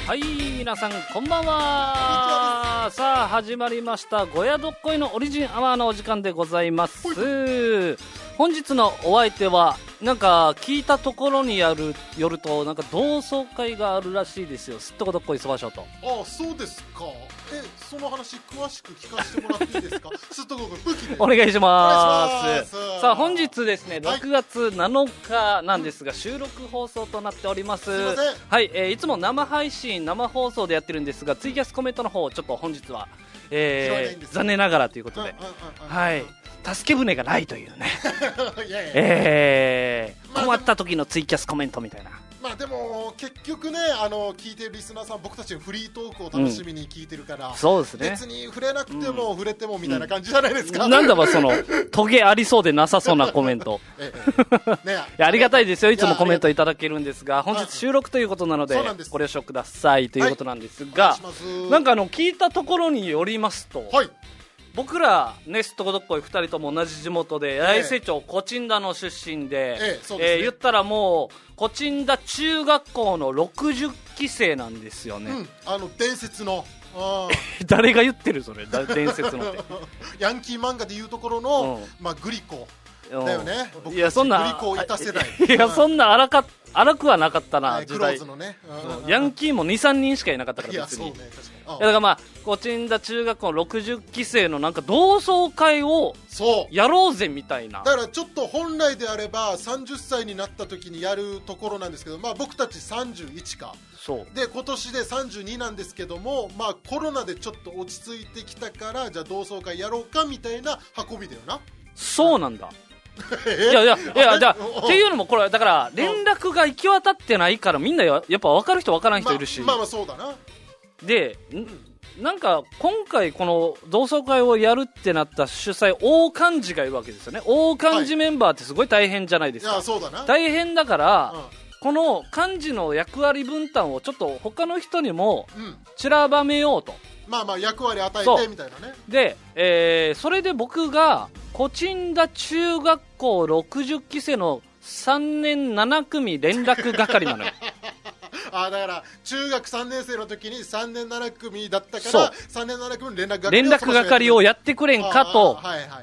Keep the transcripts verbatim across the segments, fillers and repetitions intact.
はい、皆さんこんばんは。さあ始まりましたゴヤドッコイのオリジンアワーのお時間でございます。本日のお相手はなんか聞いたところにやるよるとなんか同窓会があるらしいですよ。すっとこどっこいそばしょうと。 ああ、そうですか。え、その話詳しく聞かせてもらっていいですか。すっとこどっこい武器でお願いします。 お願いします。 さあ本日ですね、 はい、 ろくがつなのかなんですが、収録放送となっております。 すいません。 はい、えー、いつも生配信生放送でやってるんですが、ツイキャスコメントの方ちょっと本日は、えー、残念ながらということで、はい、助け舟がないというねいやいや、えーまあ、困った時のツイキャスコメントみたいな。 まあでも結局ね、あの聞いてるリスナーさん僕たちのフリートークを楽しみに聞いてるから、うん、 そうですね、 別に触れなくても触れてもみたいな感じじゃないですか、 うん、なんだばそのトゲありそうでなさそうなコメントええ、ね、いやありがたいですよ。いつもコメントいただけるんですが、本日収録ということなのでご了承くださいということなんですが、はい、なんかあの聞いたところによりますと、はい、僕らね、すっとこどっこいふたりとも同じ地元で、八重瀬町コチンダの出身で、えええー、言ったらもうコチンダ中学校のろくじゅっきせいなんですよね、うん、 あの伝説の誰が言ってるそれ伝説のってヤンキー漫画でいうところの、うん、まあ、グリコだよね。僕いやそんなグリコをいた世代いやそんな荒か荒くはなかったな、はい、 時代クローズのね、 うん、ヤンキーも にさんにんしかいなかったから別に。いやそうね、確かに。いやだからまあコチンダ中学校のろくじゅっきせいのなんか同窓会をやろうぜみたいな。 だからちょっと本来であればさんじゅっさいになった時にやるところなんですけど、まあ僕たちさんじゅういちかそうで今年でさんじゅうになんですけども、まあコロナでちょっと落ち着いてきたからじゃあ同窓会やろうかみたいな運びだよな。 そうなんだいやいやいや、じゃあっていうのもこれだから連絡が行き渡ってないからみんなやっぱ分かる人分からん人いるし、 まあまあそうだな。 でなんか今回この同窓会をやるってなった主催大幹事がいるわけですよね。大幹事メンバーってすごい大変じゃないですか、はい、いやそうだな。大変だから、うん、この幹事の役割分担をちょっと他の人にも散らばめようと、 うん、まあまあ役割与えてみたいなね。 で、えー、それで僕がコチンダ中学校ろくじゅっきせいのさんねんななくみ連絡係なのよあ、だから中学さんねんせいの時にさんねんななくみだったからさんねんななくみ連絡係を連絡係をやってくれんかと、はいはい、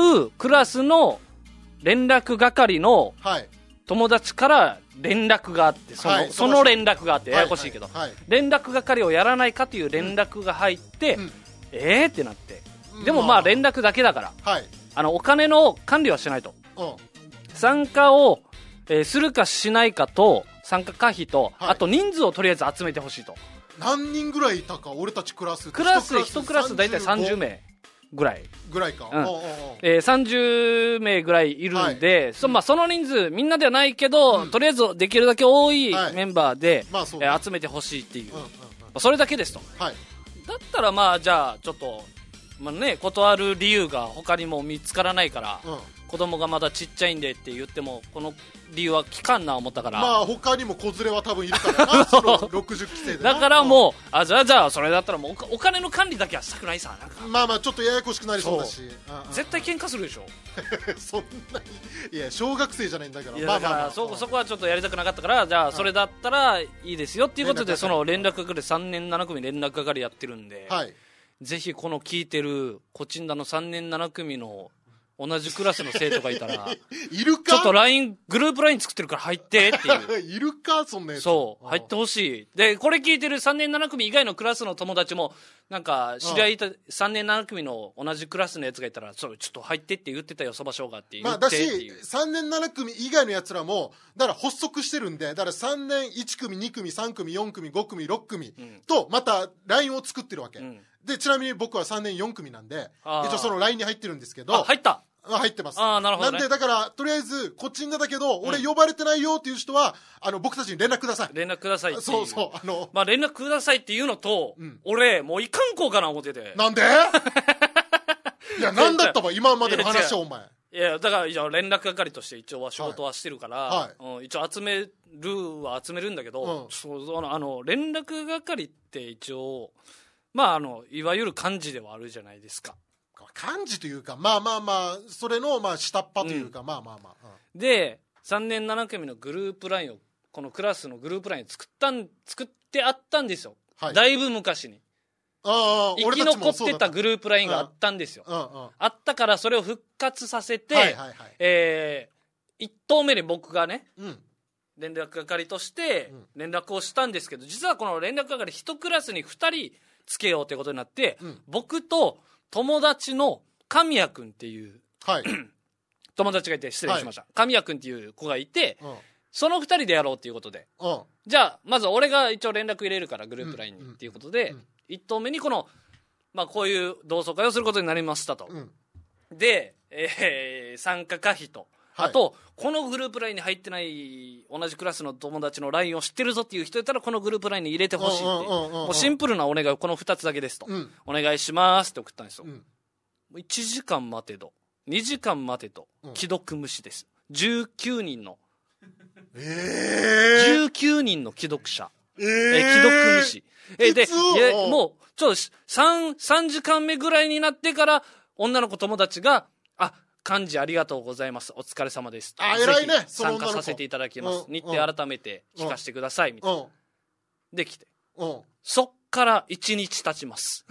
違うクラスの連絡係の友達から連絡があってその、はい、その連絡があってややこしいけど、はいはいはい、連絡係をやらないかという連絡が入って、うん、えーってなって、でもまあ連絡だけだから、はい、あのお金の管理はしないと、うん、参加を、えー、するかしないかと参加可否と、はい、あと人数をとりあえず集めてほしいと。 何人ぐらいいたか俺たちクラスクラスいちクラス大体さんじゅうめいぐらいぐらいか、 うんえー、さんじゅうめいぐらいいるんで、はい、そ, まあ、その人数みんなではないけど、うん、とりあえずできるだけ多いメンバーで、はいまあえー、集めてほしいっていう、うんうんうんまあ、それだけですと、はい、だったらまあじゃあちょっと、まあね、断る理由が他にも見つからないから、うん、子供がまだちっちゃいんでって言ってもこの理由は聞かんな思ったから、 まあ他にも子連れは多分いるからなそのろくじゅっきせいでだからもう、うん、あじゃあじゃあそれだったらもう お, お金の管理だけはしたくないさなんかまあまあちょっとややこしくなりそうだし絶対喧嘩するでしょそんなにいや小学生じゃないんだから。 いやだから、まあまあまあ、そ, そこはちょっとやりたくなかったからじゃあそれだったらいいですよっていうことでその連絡係さんねんななくみ連絡係やってるんで、はい、ぜひこの聞いてるコチンダのさんねんななくみの同じクラスの生徒がいたらいるかちょっと ライン グループ ライン 作ってるから入ってっていういるかそんなやつ。 そう入ってほしい。でこれ聞いてるさんねんななくみ以外のクラスの友達もなんか知り合いたさんねんななくみの同じクラスのやつがいたらそうちょっと入ってって言ってたよそばしょうがって言ってっていう、 まあ、だしさんねんななくみ以外のやつらもだから発足してるんでだからさんねんいちくみにくみさんくみよんくみごくみろっくみとまた ライン を作ってるわけ、うん、でちなみに僕はさんねんよんくみなんで一応その ライン に入ってるんですけど。 あ入った入ってます。 あなるほど、ね、 なんでだからとりあえずコチンダだけど、うん、俺呼ばれてないよっていう人はあの僕たちに連絡ください。 連絡くださいっていう。 そうそうあのまあ連絡くださいっていうのと、うん、俺もういかんこうかな思ってて。 なんでいやなんだったわ今までの話はお前。 いやだから連絡係として一応は仕事はしてるから、はいはいうん、一応集めるは集めるんだけど、うん、そのあの連絡係って一応まああのいわゆる幹事ではあるじゃないですか。 幹事というかまあまあまあそれのまあ下っ端というか、うん、まあまあまあ、 うん、でさんねんななくみのグループ ライン をこのクラスのグループライン作ったん作ってあったんですよ、はい、だいぶ昔に。あ生き残ってたグループラインがあったんですよ、うんうん、あったからそれを復活させて、はいはいはい、えー、いち投目に僕がね、うん、連絡係として連絡をしたんですけど、実はこの連絡係いちクラスにふたりつけようということになって、うん、僕と友達の神谷君っていう、はい、友達がいて、失礼しました、はい、神谷君っていう子がいて、うん、そのふたりでやろうっていうことで、うん、じゃあまず俺が一応連絡入れるからグループラインにっていうことで、うんうん、いち投目にこの、まあ、こういう同窓会をすることになりましたと、うん、で、えー、参加可否と、はい、あとこのグループラインに入ってない同じクラスの友達の ライン を知ってるぞっていう人いたらこのグループラインに入れてほしいっていう、もうシンプルなお願い、このふたつだけですと、うん、お願いしますって送ったんですよ、うん、いちじかん待てどにじかん待てと、うん、既読無視です。じゅうきゅうにんの、えー、じゅうきゅうにんの既読者、えーえー、既読無視、えー、でもうちょっと 3, 3時間目ぐらいになってから女の子友達が、あ、幹事ありがとうございます、お疲れ様です、 あ、偉いね、 参加させていただきます、日程改めて聞かせてくださいみたいな、できて、そっからいちにち経ちます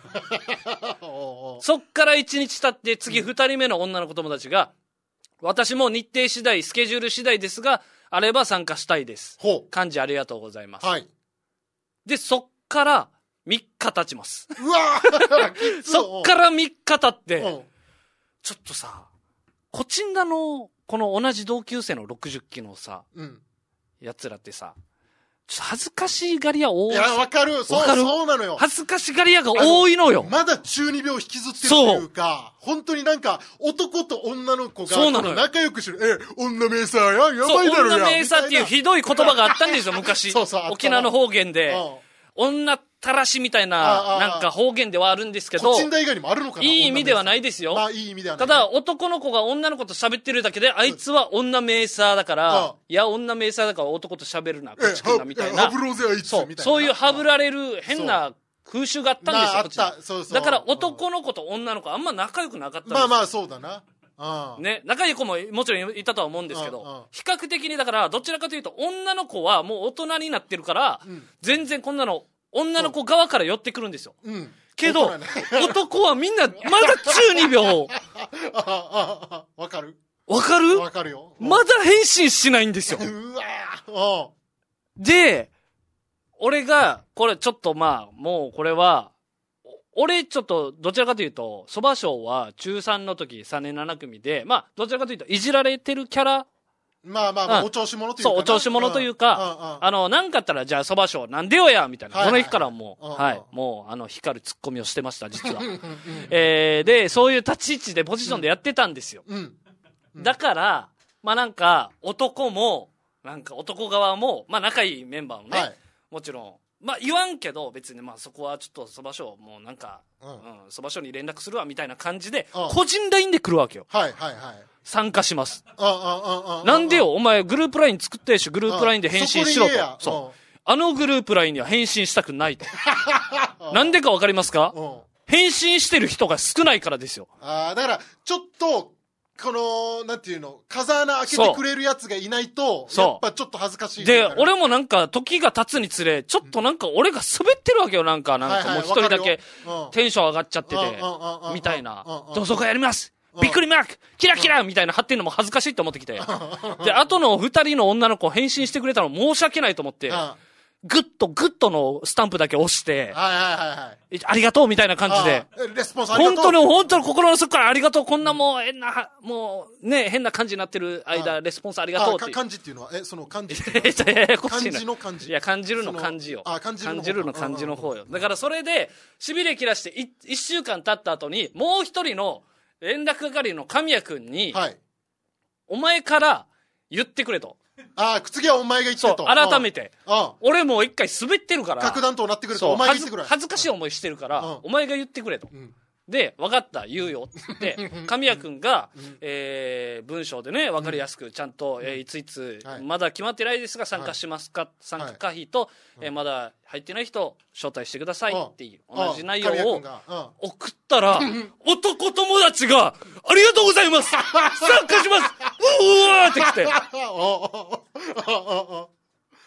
そっからいちにち経って次ふたりめの女の子友達が、私も日程次第スケジュール次第ですがあれば参加したいです、幹事ありがとうございます、はい、でそっからみっか経ちます。うわそっからみっか経って、ちょっとさ、コチンダのこの同じ同級生のろくじゅっきのさ、うん、やつらってさ、ちょっと恥ずかしがり屋多い。 いや、わかる。そう、そうなのよ。 恥ずかしがり屋が多いのよ。 まだ中二病引きずってるというか、本当になんか、男と女の子が、そうなのよ。仲良くしてる。え、女名さや、やばいだろや。 女名さっていうひどい言葉があったんですよ、昔。そうそう、沖縄の方言で。女たらしみたいな、なんか方言ではあるんですけど、 コチンダ以外にもあるのかな。 いい意味ではないですよ。まあいい意味ではない。ただ、男の子が女の子と喋ってるだけで、あいつは女メーサーだから、いや、女メーサーだから男と喋るな、こっち来んな、みたいな。 ハブろうぜ、あいつ。 そう、そういうハブられる変な風習があったんですよ、こっち。あった。そうそう。だから男の子と女の子あんま仲良くなかったんですよ。 まあまあ、そうだな。 ね、仲いい子ももちろんいたとは思うんですけど、比較的にだからどちらかというと女の子はもう大人になってるから、全然こんなの女の子側から寄ってくるんですよ、うん、けど、ね、男はみんなまだ中二病わかるわかるわかるよ、 まだ返信しないんですようわで俺がこれちょっとまあもうこれは俺ちょっとどちらかというと蕎麦賞は中さんの時さんねんなな組でまあどちらかというといじられてるキャラ、 まあまあまあ、うん、お調子者というか。 そう、お調子者というか、あの、なんかあったら、じゃあ、蕎麦賞、なんでよやみたいな。はいはいはい、その日からもう、はい、もう、あの、光るツッコミをしてました、実は。えー、で、そういう立ち位置で、ポジションでやってたんですよ。うんうん、だから、まあなんか、男も、なんか男側も、まあ仲いいメンバーもね、はい、もちろん、まあ言わんけど、別にまあそこはちょっと蕎麦賞、もうなんか、うん、蕎麦賞に連絡するわ、みたいな感じで、個人ラインで来るわけよ。はいはいはい。参加します。なんでよ、お前グループライン作ったでしょ、グループラインで返信しろと。そう。あのグループラインには返信したくないと。なんでかわかりますか？返信してる人が少ないからですよ。 ああ、だから、ちょっと、この、なんていうの、風穴開けてくれるやつがいないと、やっぱちょっと恥ずかしい。 で、俺もなんか、時が経つにつれ、ちょっとなんか俺が滑ってるわけよ、なんか、なんかもう一人だけ、テンション上がっちゃってて、みたいな。同窓会やりますびっくりマークキラキラみたいな貼ってんのも恥ずかしいと思ってきて。で、後の二人の女の子返信してくれたの申し訳ないと思って、グッとグッとのスタンプだけ押して、はいはいはい。ありがとうみたいな感じで。レスポンスありがとう。本当に本当に心の底からありがとう。こんなもう変な、もうね、変な感じになってる間、レスポンスありがとうって。 漢字っていうのは、え、その漢字っていうのは漢字の漢字。 いや、感じるの漢字よ。あ、感じるの。感じるの漢字の方よ。だからそれで、痺れ切らして一週間経った後に、もう一人の連絡係の神谷くんに、はい、お前から言ってくれと。 ああ、次はお前が言ってと。そう、 改めて。ああ俺もう一回滑ってるから。 核弾頭なってくれと。お前が言ってくれ。 恥ずかしい思いしてるから、お前が言ってくれと。うん、で、分かった、言うよって。神谷くんが、えー、文章でね、分かりやすく、ちゃんと、えー、いついつ、はい、まだ決まってないですが、参加しますか、はい、参加可否と、はい、えー、まだ入ってない人、招待してくださいっていう、同じ内容を送ったら、男友達が、ありがとうございます参加しますうわーって来て。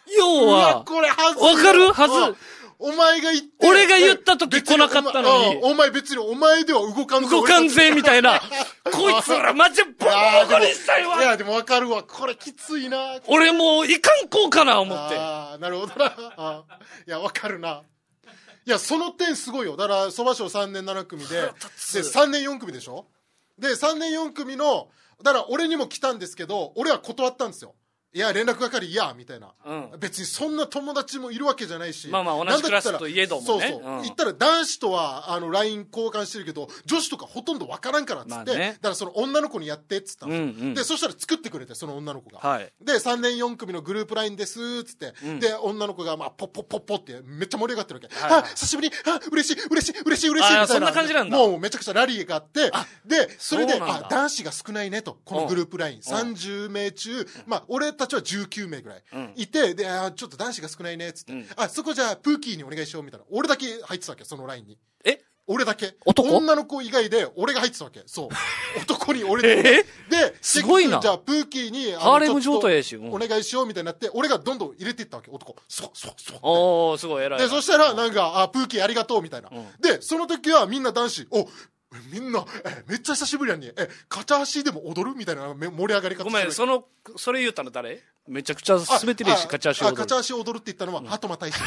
要は、 これはず。 わかるはず。 お前が言って。 俺が言った時来なかったのに。 お前別にお前では動かんぜ。 動かんぜ、みたいな。こいつらマジボコボコにしたいわ。 いや、でもわかるわ。これきついな。 俺もういかんこうかな、思って。 ああ、なるほどな。いや、わかるな。いや、その点すごいよ。だから、蕎麦賞さんねんなな組で、で、さんねんよん組でしょ？で、さんねんよん組の、だから俺にも来たんですけど、俺は断ったんですよ。いや、連絡係いや、みたいな、うん。別にそんな友達もいるわけじゃないし。 まあまあ同じクラスといえどもね。 そうそう。うん、言ったら男子とは、あの、ライン 交換してるけど、女子とかほとんどわからんからっつって、ね、だからその女の子にやってっつったんですよ、うんうん。で、そしたら作ってくれて、その女の子が。はい、で、さんねんよん組のグループラインです、つって、うん、で、女の子が、まあ、ポッポッポッポってめっちゃ盛り上がってるわけ。はいはい、あ、久しぶり、あ、嬉しい、嬉しい、嬉しい、嬉しい、みたいな。 そんな感じなんだ。 もうめちゃくちゃラリーがあって、で、それで、あ、男子が少ないねと、このグループライン。さんじゅうめい中、まあ、俺たちはじゅうきゅうめいぐらい、うん、いて、で、あ、ちょっと男子が少ないねっつって、うん、あ、そこじゃあプーキーにお願いしようみたいな。俺だけ入ってたわけ、そのラインに。 え俺だけ。 男？ 女の子以外で俺が入ってたわけ。そう。男に俺で。 えで、 すごいな。 じゃあプーキーに、 ハーレム状態やし、 お願いしようみたいになって、俺がどんどん入れていったわけ、男。そうそうそう。 おー、すごい偉い。 で、そしたら、なんか、あ、プーキーありがとうみたいな。うん、で、その時はみんな男子、お、みんな、え、めっちゃ久しぶりやんに、え、カチャ足でも踊るみたいな盛り上がり方。 ごめん、その、それ言ったの誰？めちゃくちゃ滑ってるし、カチャ足踊る。 あ、カチャ足踊るって言ったのは、鳩間大使。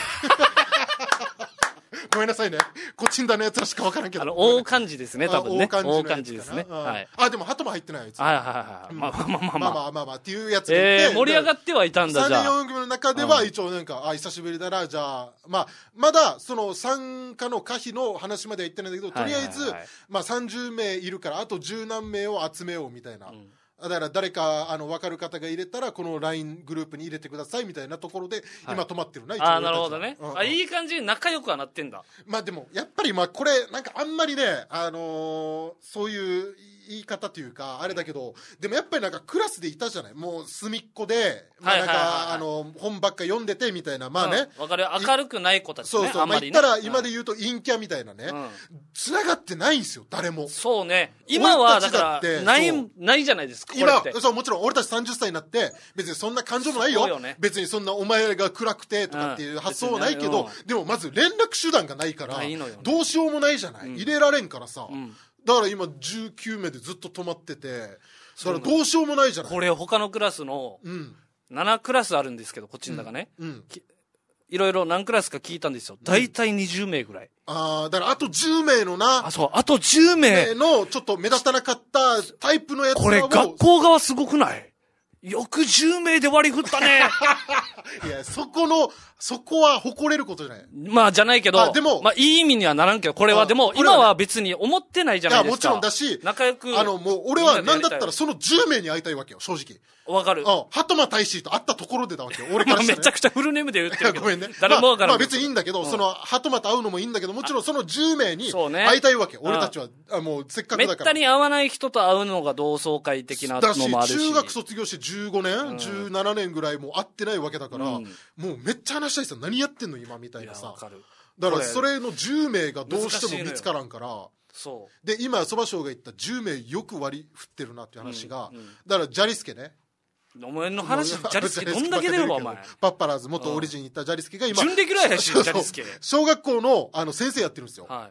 ごめんなさいね。コチンダのやつらしか分からんけど。 あの、大漢字ですね、多分ね。 大漢字ですね。はい。 あ、でも、鳩も入ってないやつ。 はいはいはい。まあまあまあまあ。 まあまあまあまあ、っていうやつで。えー、盛り上がってはいたんだ、じゃあ。 さんねんよん組の中では、一応なんか、あ、久しぶりだな、じゃあ、まあ、まだ、その、参加の可否の話までは言ってないんだけど、とりあえず、まあ、さんじゅうめいいるから、あと十何名を集めよう、みたいな。だから誰かあの分かる方が入れたらこの ライン グループに入れてくださいみたいなところで今止まってるな、 はい、ああなるほどね、うんうん、あいい感じに仲良くはなってんだ。 まあでもやっぱりまあこれなんかあんまりね、あのー、そういう言い方というかあれだけど、でもやっぱりなんかクラスでいたじゃない、もう隅っこでなんかあの本ばっか読んでてみたいな、まあね、 うん、分かる、明るくない子たちね、 そうそう、 あんまりね、 まあ、言ったら今で言うと陰キャみたいなね、つな、うん、がってないんですよ誰も。 そうね、今はだからないないじゃないですか今。そう、もちろん俺たちさんじゅっさいになって別にそんな感情もないよ、よね、別にそんなお前が暗くてとかっていう発想はないけど、うん、でもまず連絡手段がないからどうしようもないじゃない、うん、入れられんからさ、うん、だから今じゅうきゅうめいでずっと止まってて、だからどうしようもないじゃない。 これ他のクラスのななクラスあるんですけど、こっちの中ね、うんうん、いろいろ何クラスか聞いたんですよ。大体にじゅうめいぐらい。 ああ、だからあとじゅうめいのな。 あ、そう、あとじゅうめいのちょっと目立たなかったタイプのやつを。 これ学校側すごくない？よくじゅうめいで割り振ったね。 いや、そこの、そこは誇れることじゃない。 まあ、じゃないけど、 でも、 まあ、いい意味にはならんけど、これは、でも、今は別に思ってないじゃないですか。 いや、もちろんだし、 仲良く。 あの、もう、俺は、なんだったら、そのじゅうめいに会いたいわけよ、正直。 わかる。 うん。鳩間大使と会ったところでだわけよ。俺からしたら、ね。 めちゃくちゃフルネームで言ってるけど。 ごめんね。 誰もわからん。 まあ、まあ、別にいいんだけど、うん、その、鳩間と会うのもいいんだけど、もちろんそのじゅうめいに会いたいわけ。ね、俺たちは、あもう、せっかくだから。 めったに会わない人と会うのが同窓会的なのもあるし。 だし、中学卒業してじゅうごねん、うん、じゅうななねんぐらいもう会ってないわけだから、うん、もうめっちゃ話したいさ、何やってんの今みたいなさ。 かる。 だからそれのじゅうめいがどうしても見つからんから、そうで今蕎麦賞が言ったじゅうめいよく割り振ってるなっていう話が、うんうん、だからジャリスケね、 お前の話、ジャリスケどんだけ出るわお前。 パッパラーズ元オリジンに行ったジャリスケが今準レギュラーやし、ジャリスケ小学校のあの先生やってるんですよ、はい、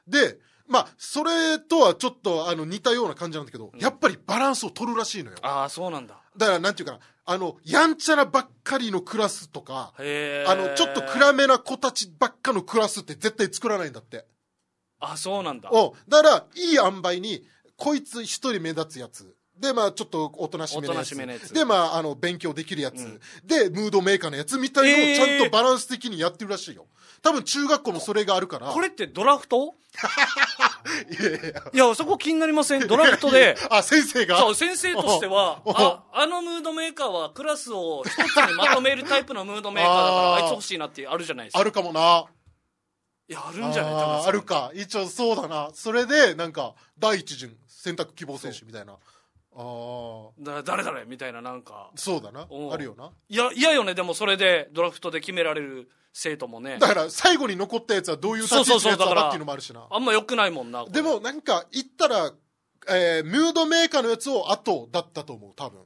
でまあそれとはちょっとあの似たような感じなんだけど、うん、やっぱりバランスを取るらしいのよ。 ああそうなんだ。 だからなんていうかな、あのやんちゃなばっかりのクラスとか、あのちょっと暗めな子たちばっかのクラスって絶対作らないんだって。 あ、そうなんだ。 おだからいい塩梅にこいつ一人目立つやつで、まあちょっとおとなしめのやつ、やつで、まああの勉強できるやつ、うん、でムードメーカーのやつみたいのをちゃんとバランス的にやってるらしいよ。多分中学校もそれがあるから。 これってドラフト？ いやいやいや、そこ気になりません？ドラフトで。 あ、先生が？ そう、先生としては、あ、あのムードメーカーはクラスを一つにまとめるタイプのムードメーカーだから、あいつ欲しいなってあるじゃないですか。 あるかもな。 いや、あるんじゃない？多分あるか。一応そうだな。それで、なんか、第一順、選択希望選手みたいな。ああ。 だ誰誰みたいな、なんか。 そうだな。あるよな。 いや、嫌よね、でもそれでドラフトで決められる生徒もね。 だから最後に残ったやつはどういう立ち位置のやつだなっていうのもあるしな。 あんま良くないもんな。 でもなんか言ったら、えー、ムードメーカーのやつを後だったと思う、多分。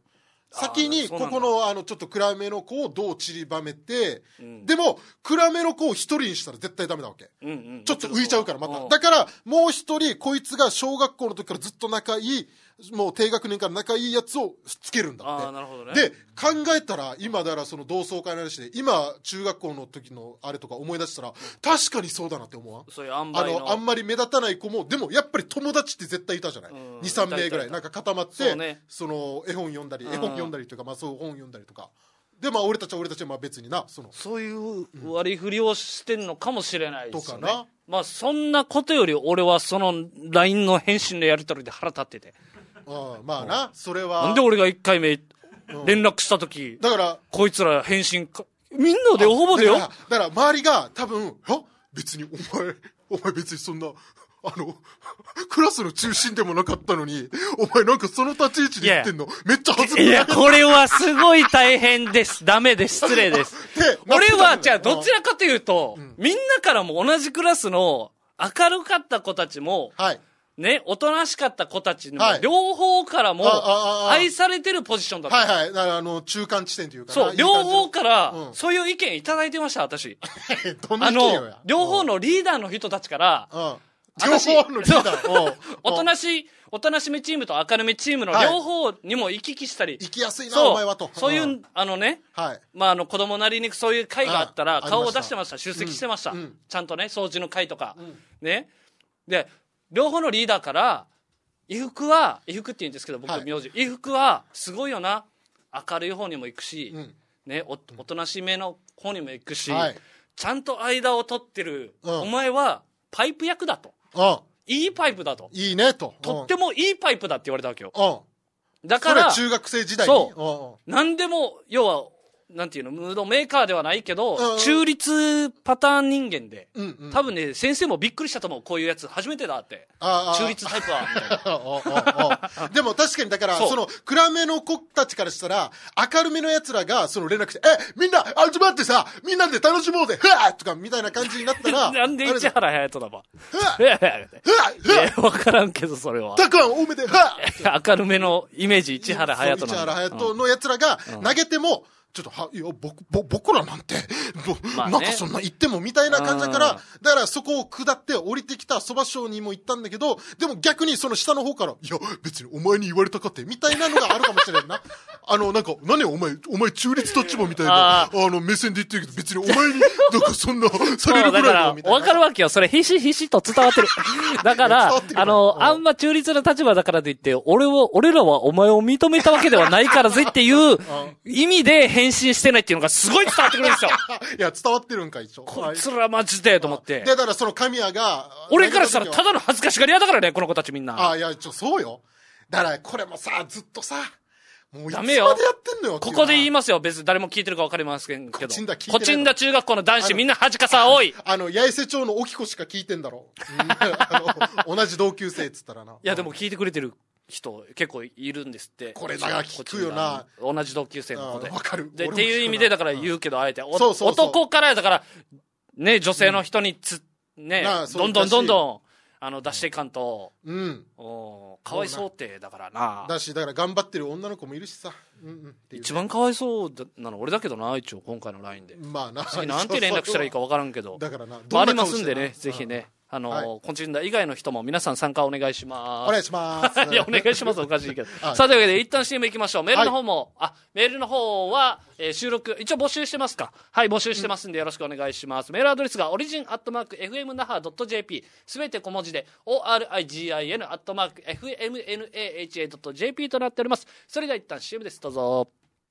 先にここのあのちょっと暗めの子をどう散りばめて、うん、でも暗めの子を一人にしたら絶対ダメなわけ、うんうん、ちょっと浮いちゃうからまた、だからもう一人こいつが小学校の時からずっと仲いい、もう低学年から仲いいやつをつけるんだって。 あ、なるほどね。 で考えたら今だからその同窓会の話で今中学校の時のあれとか思い出したら、うん、確かにそうだなって思わん？ そういう塩梅のあのあんまり目立たない子もでもやっぱり友達って絶対いたじゃない、うん、にさんめいぐらいなんか固まって そ,、ね、その絵本読んだり、うん、絵本読んだりというか、まあ、そう本読んだりとかで、まあ、俺たちは俺たちはまあ別になそのそういう割り振りをしてんのかもしれないですよね、 とかな。 まあそんなことより俺はその ライン の返信のやり取りで腹立ってて、 うん、まあな、うん、それはなんで俺がいっかいめ連絡した時、うん、だからこいつら返信かみんなでほぼでよ。だから、だから周りが多分あ別にお前お前別にそんなあのクラスの中心でもなかったのにお前なんかその立ち位置で言ってんのめっちゃ恥ずかしい。 いやこれはすごい大変です。ダメです。失礼です。俺はじゃあどちらかというと、うん、みんなからも同じクラスの明るかった子たちも、はい、ね、おとなしかった子たちにも、はい、両方からも愛されてるポジションだった。 はいはい。だからあの中間地点というか、 そう、両方から、うん、そういう意見いただいてました、私。 どんな意見よや。 あの、両方のリーダーの人たちから、うん両方のリーダーおとなしい、おとなしめチームと明るめチームの両方にも行き来したり。 行きやすいな、お前はと。 そういう、あのね、はい、まあ、あの、子供なりにそういう会があったら、顔を出してました。出席してました。うん、ちゃんとね、掃除の会とか。うん、ね。で、両方のリーダーから、衣服は、衣服って言うんですけど、僕、名字。衣服は、すごいよな。明るい方にも行くし、うん、ね、お、おとなしめの方にも行くし、はい、ちゃんと間を取ってる、うん、お前は、パイプ役だと。あいいパイプだと。 いいねと。 とってもいいパイプだって言われたわけよ。 うん。だから、それ中学生時代に。 そう。何でも、要は、なんていうの、ムードメーカーではないけど、うんうん、中立パターン人間で、うんうん、多分ね、先生もびっくりしたと思う。こういうやつ初めてだって。ああ中立タイプは、みたいな。 ああでも確かにだから、その、暗めの子たちからしたら、明るめの奴らが、その連絡して、え、みんな、集まってさ、みんなで楽しもうぜ、ふわーとか、みたいな感じになったら。 なんで市原隼人だば。ふわーふわーふわわからんけど、それは。 たくあん多めで、ふわー明るめのイメージ、市原隼人なんだ。市原隼人の奴らが、投げても、ちょっとは、いや、僕、僕らなんて、まあね、なんかそんな言ってもみたいな感じだから、だからそこを下って降りてきた蕎麦商にも行ったんだけど、でも逆にその下の方から、いや、別にお前に言われたかって、みたいなのがあるかもしれないな。あの、なんか、何お前、お前中立タッチマンみたいな、あの、目線で言ってるけど、別にお前に、なんかそんな、されるぐらいのみたいな。 わかるわけよ。それ、ひしひしと伝わってる。だから、あの、あんま中立な立場だからといって、俺を、俺らはお前を認めたわけではないからぜっていう意味で返信してないっていうのがすごい伝わってくるんですよ。 いや、伝わってるんか、一応。 こいつらマジで、と思って。 で、だからその神谷が、 俺からしたらただの恥ずかしがり屋だからね、この子たちみんな。 あ、いや、ちょ、そうよ。だから、これもさ、ずっとさ、もういつまでやってんのよ。 ここで言いますよ。別に誰も聞いてるか分かりませんけど。コチンダ聞いてる。コチンダ中学校の男子みんな恥かさ多い。 あの、八重瀬町の沖子しか聞いてんだろ。あの、同じ同級生っつったらな。いや、でも聞いてくれてる人結構いるんですって。 これだが聞くよな。 同じ同級生の子で。 わかる。 で、っていう意味でだから言うけど、あえて。そうそうそう。男からだから、ね、女性の人につ、ね、どんどんどんどん、あの、出していかんと。うん。おかわいそうって、だからな。 だし、だから頑張ってる女の子もいるしさ。うんうん。 一番かわいそうなの俺だけどな、一応今回の ライン で。 まあな。 次なんて連絡したらいいか分からんけど。 だからな。 ありますんでね、ぜひね。あの、はい、コンチンダ以外の人も皆さん参加お願いします。 お願いします。 いや、お願いします。おかしいけど。はい、さあ、というわけで、一旦 シーエム 行きましょう。メールの方も、はい、あ、メールの方は、えー、収録、一応募集してますか。はい、募集してますんでよろしくお願いします。うん、メールアドレスが、オリジンアットマーク、エフエムナハドットジェーピー、すべて小文字で、オーアールアイジーアイエヌ アットマーク、エフエムエヌエーエイチエードットジェーピー となっております。それでは一旦 シーエム です。どうぞ。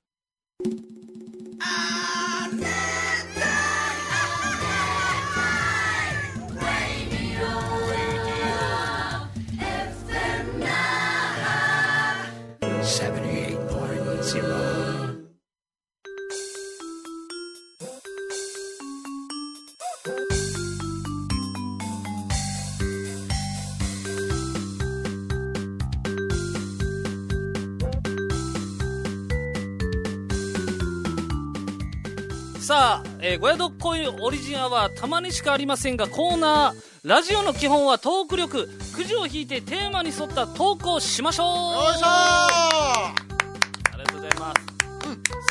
さあ、えー、ご宿恋オリジンアワーたまにしかありませんがコーナーラジオの基本はトーク力くじを引いてテーマに沿ったトークをしましょう。 よいしょー。 ありがとうございます。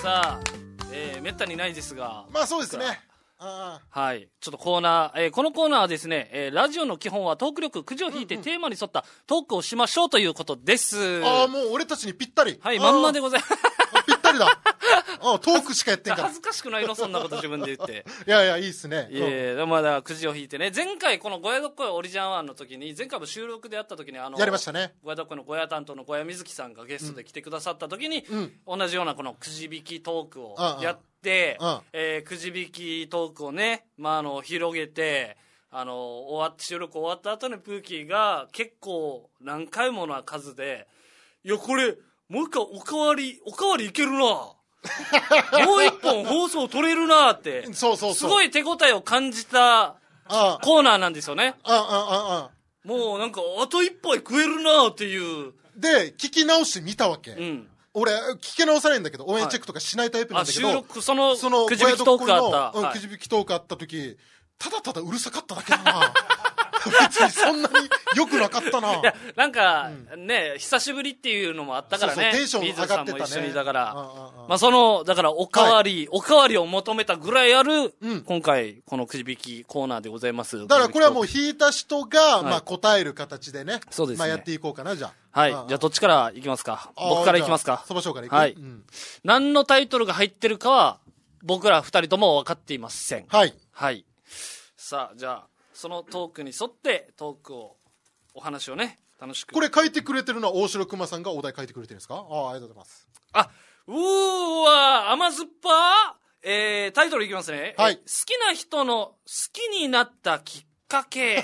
さあ、えー、めったにないですが。 まあそうですね。あはい。ちょっとコーナー、えー、このコーナーはですね、えー、ラジオの基本はトーク力、くじを引いてテーマに沿ったトークをしましょうということです。 ああ、もう俺たちにぴったり。 はい、まんまでございます。 ぴったりだ。あトークしかやってんから。 恥ずかしくないのそんなこと自分で言って。 いやいや、いいっすね。 いやいや、まあだからくじを引いてね、前回このゴヤドッコイオリジナルワンの時に、前回も収録でやった時に、あの、 やりましたね。 ゴヤドッコイのゴヤ担当のゴヤ水木さんがゲストで来てくださった時に、 うん、 同じようなこのくじ引きトークをやって、うんうん、えー、くじ引きトークをね、まああの、広げて、あの、終わって、収録終わった後にプーキーが結構何回もな数で、いや、これ、もう一回おかわり、おかわりいけるな。もう一本放送取れるなって。 そうそうそう。 すごい手応えを感じたコーナーなんですよね。 ああ、ああ、ああ。 もうなんか、あと一杯食えるなっていう。 で、聞き直してみたわけ。 うん。 俺、聞き直さないんだけど、応援チェックとかしないタイプなんだけど。 はい、あ、収録、その、そのくじ引きトークがあった。 うん、くじ引きトークあった時、ただただうるさかっただけだな。別にそんなに良くなかったな。いや、 なんか、うん、ね、久しぶりっていうのもあったからね。 そうそうテンション上がってたね。 ビーズさんも一緒にだから。ああああまあその、だからおかわり、はい、おかわりを求めたぐらいある、うん、今回、このくじ引きコーナーでございます。 だからこれはもう引いた人が、はい、まあ答える形でね。そうですね。まあやっていこうかな、じゃあ。はい。ああじゃあどっちからいきますか。僕からいきますか。 そばしょうからいく。 はい、うん。何のタイトルが入ってるかは、僕ら二人とも分かっていません。 はい。 はい。さあ、じゃあ、そのトークに沿ってトークをお話をね楽しくこれ書いてくれてるのは大城熊さんがお題書いてくれてるんですか。ああ、ありがとうございます。 あうーわ甘酸っぱえー、タイトルいきますね、 はい、 好きな人の好きになったきっかけ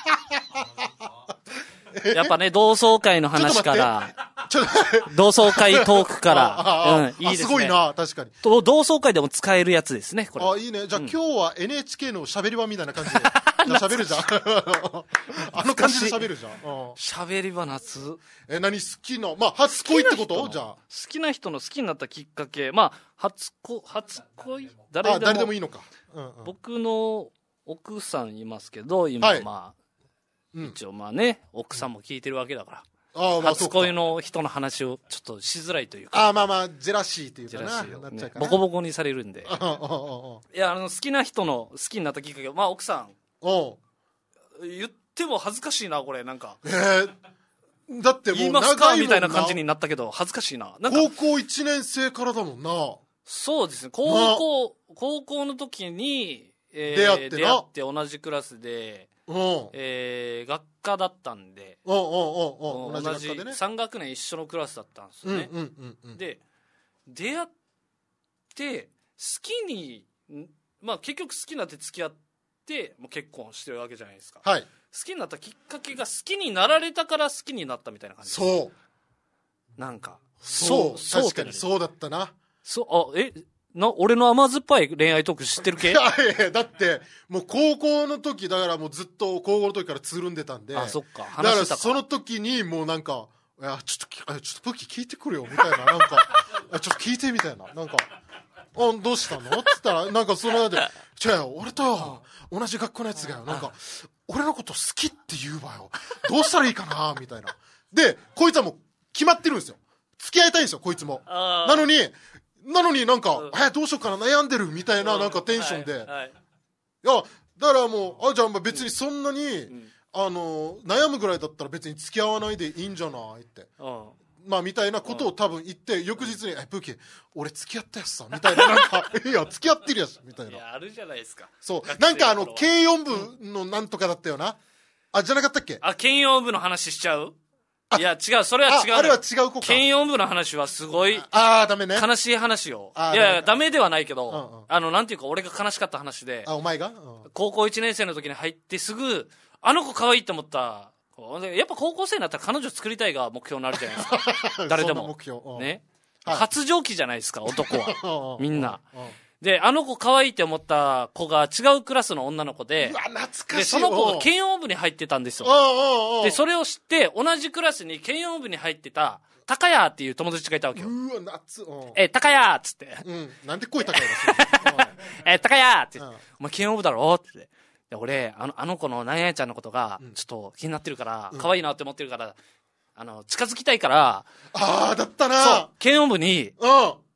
やっぱね同窓会の話からちょっと同窓会トークからうん、いいですね。すごいな、確かに。 と同窓会でも使えるやつですね、これ。 あ、いいね。じゃあ、うん、今日は エヌエイチケー の喋り場みたいな感じで。喋るじゃん。あの感じで喋るじゃん。 喋り場夏。 え、何好きな、まあ、初恋ってことじゃあ。好きな人の好きになったきっかけ。まあ、初恋、初恋誰でも。 あ、誰でもいいのか。 うんうん、僕の奥さんいますけど、今、はい、まあ、うん、一応まあね、奥さんも聞いてるわけだから。あまあ、初恋の人の話をちょっとしづらいというか。 ああ、まあまあ、ジェラシーというかな。ジェラシーを、 ね、ボコボコにされるんで。いや、あの、好きな人の好きになったきっかけ、まあ、奥さん。お言っても恥ずかしいな、これ、なんか。えー、 だってもう長いもんな。言いますかみたいな感じになったけど、恥ずかしいな。 なんか高校いちねん生からだもんな。 そうですね。高校、高校の時に、えー、出会ってな。出会って同じクラスで、えー、学科だったんで、 おうおうおうおう同じ学科でね、 さん学年一緒のクラスだったんですよね、うんうんうんうん、で出会って好きに、まあ、結局好きになって付き合ってもう結婚してるわけじゃないですか、 はい、好きになったきっかけが好きになられたから好きになったみたいな感じ。 そうなんかそうそう確かにそうだったな。 そうあえな俺の甘酸っぱい恋愛トーク知ってる系？ いやいやだってもう高校の時だからもうずっと高校の時からつるんでたんで、 あそっか話してたか。だからその時にもうなんかいやちょっとちょっと武器聞いてくれよみたいななんかちょっと聞いてみたいななんかあどうしたのっつったらなんかその間で違うよ俺とよ同じ学校のやつがよなんか俺のこと好きって言うわよどうしたらいいかなみたいなでこいつはもう決まってるんですよ。付き合いたいんですよこいつも。なのになのになんか、うん、えどうしようかな悩んでるみたいななんかテンションで、はいはい、いやだからもうあじゃあ別にそんなに、うん、あの悩むぐらいだったら別に付き合わないでいいんじゃないって、うん、まあみたいなことを多分言って翌日に「えプーキー俺付き合ったやつさ」みたいななんか「いや付き合ってるやつ」みたいな。いやあるじゃないですか。 そうなんかあの軽音部のなんとかだったよな、うん、あじゃなかったっけ。 あ軽音部の話しちゃう。いや違うそれは違う。 あ, あれは違う子か。 軽音部の話はすごいああダメね悲しい話よ。いやいやダメではないけど、うんうん、あのなんていうか俺が悲しかった話で。 あお前が、うん、 高校いちねん生の時に入ってすぐあの子可愛いって思った。やっぱ高校生になったら彼女作りたいが目標になるじゃないですか誰でも目標、うん、 ね、はい、発情期じゃないですか男はみんなであの子可愛いって思った子が違うクラスの女の子で、 うわ懐かしい。 でその子が軽音部に入ってたんですよ。でそれを知って同じクラスに軽音部に入ってた高谷っていう友達がいたわけよ。 うわ夏え高谷っつって、 うん、なんで声高谷ですえ高谷って言って、お前軽音部だろって言って、で俺あのあの子のなんやちゃんのことがちょっと気になってるから、うん、可愛いなって思ってるからあの近づきたいから。 ああだったな。 そう軽音部に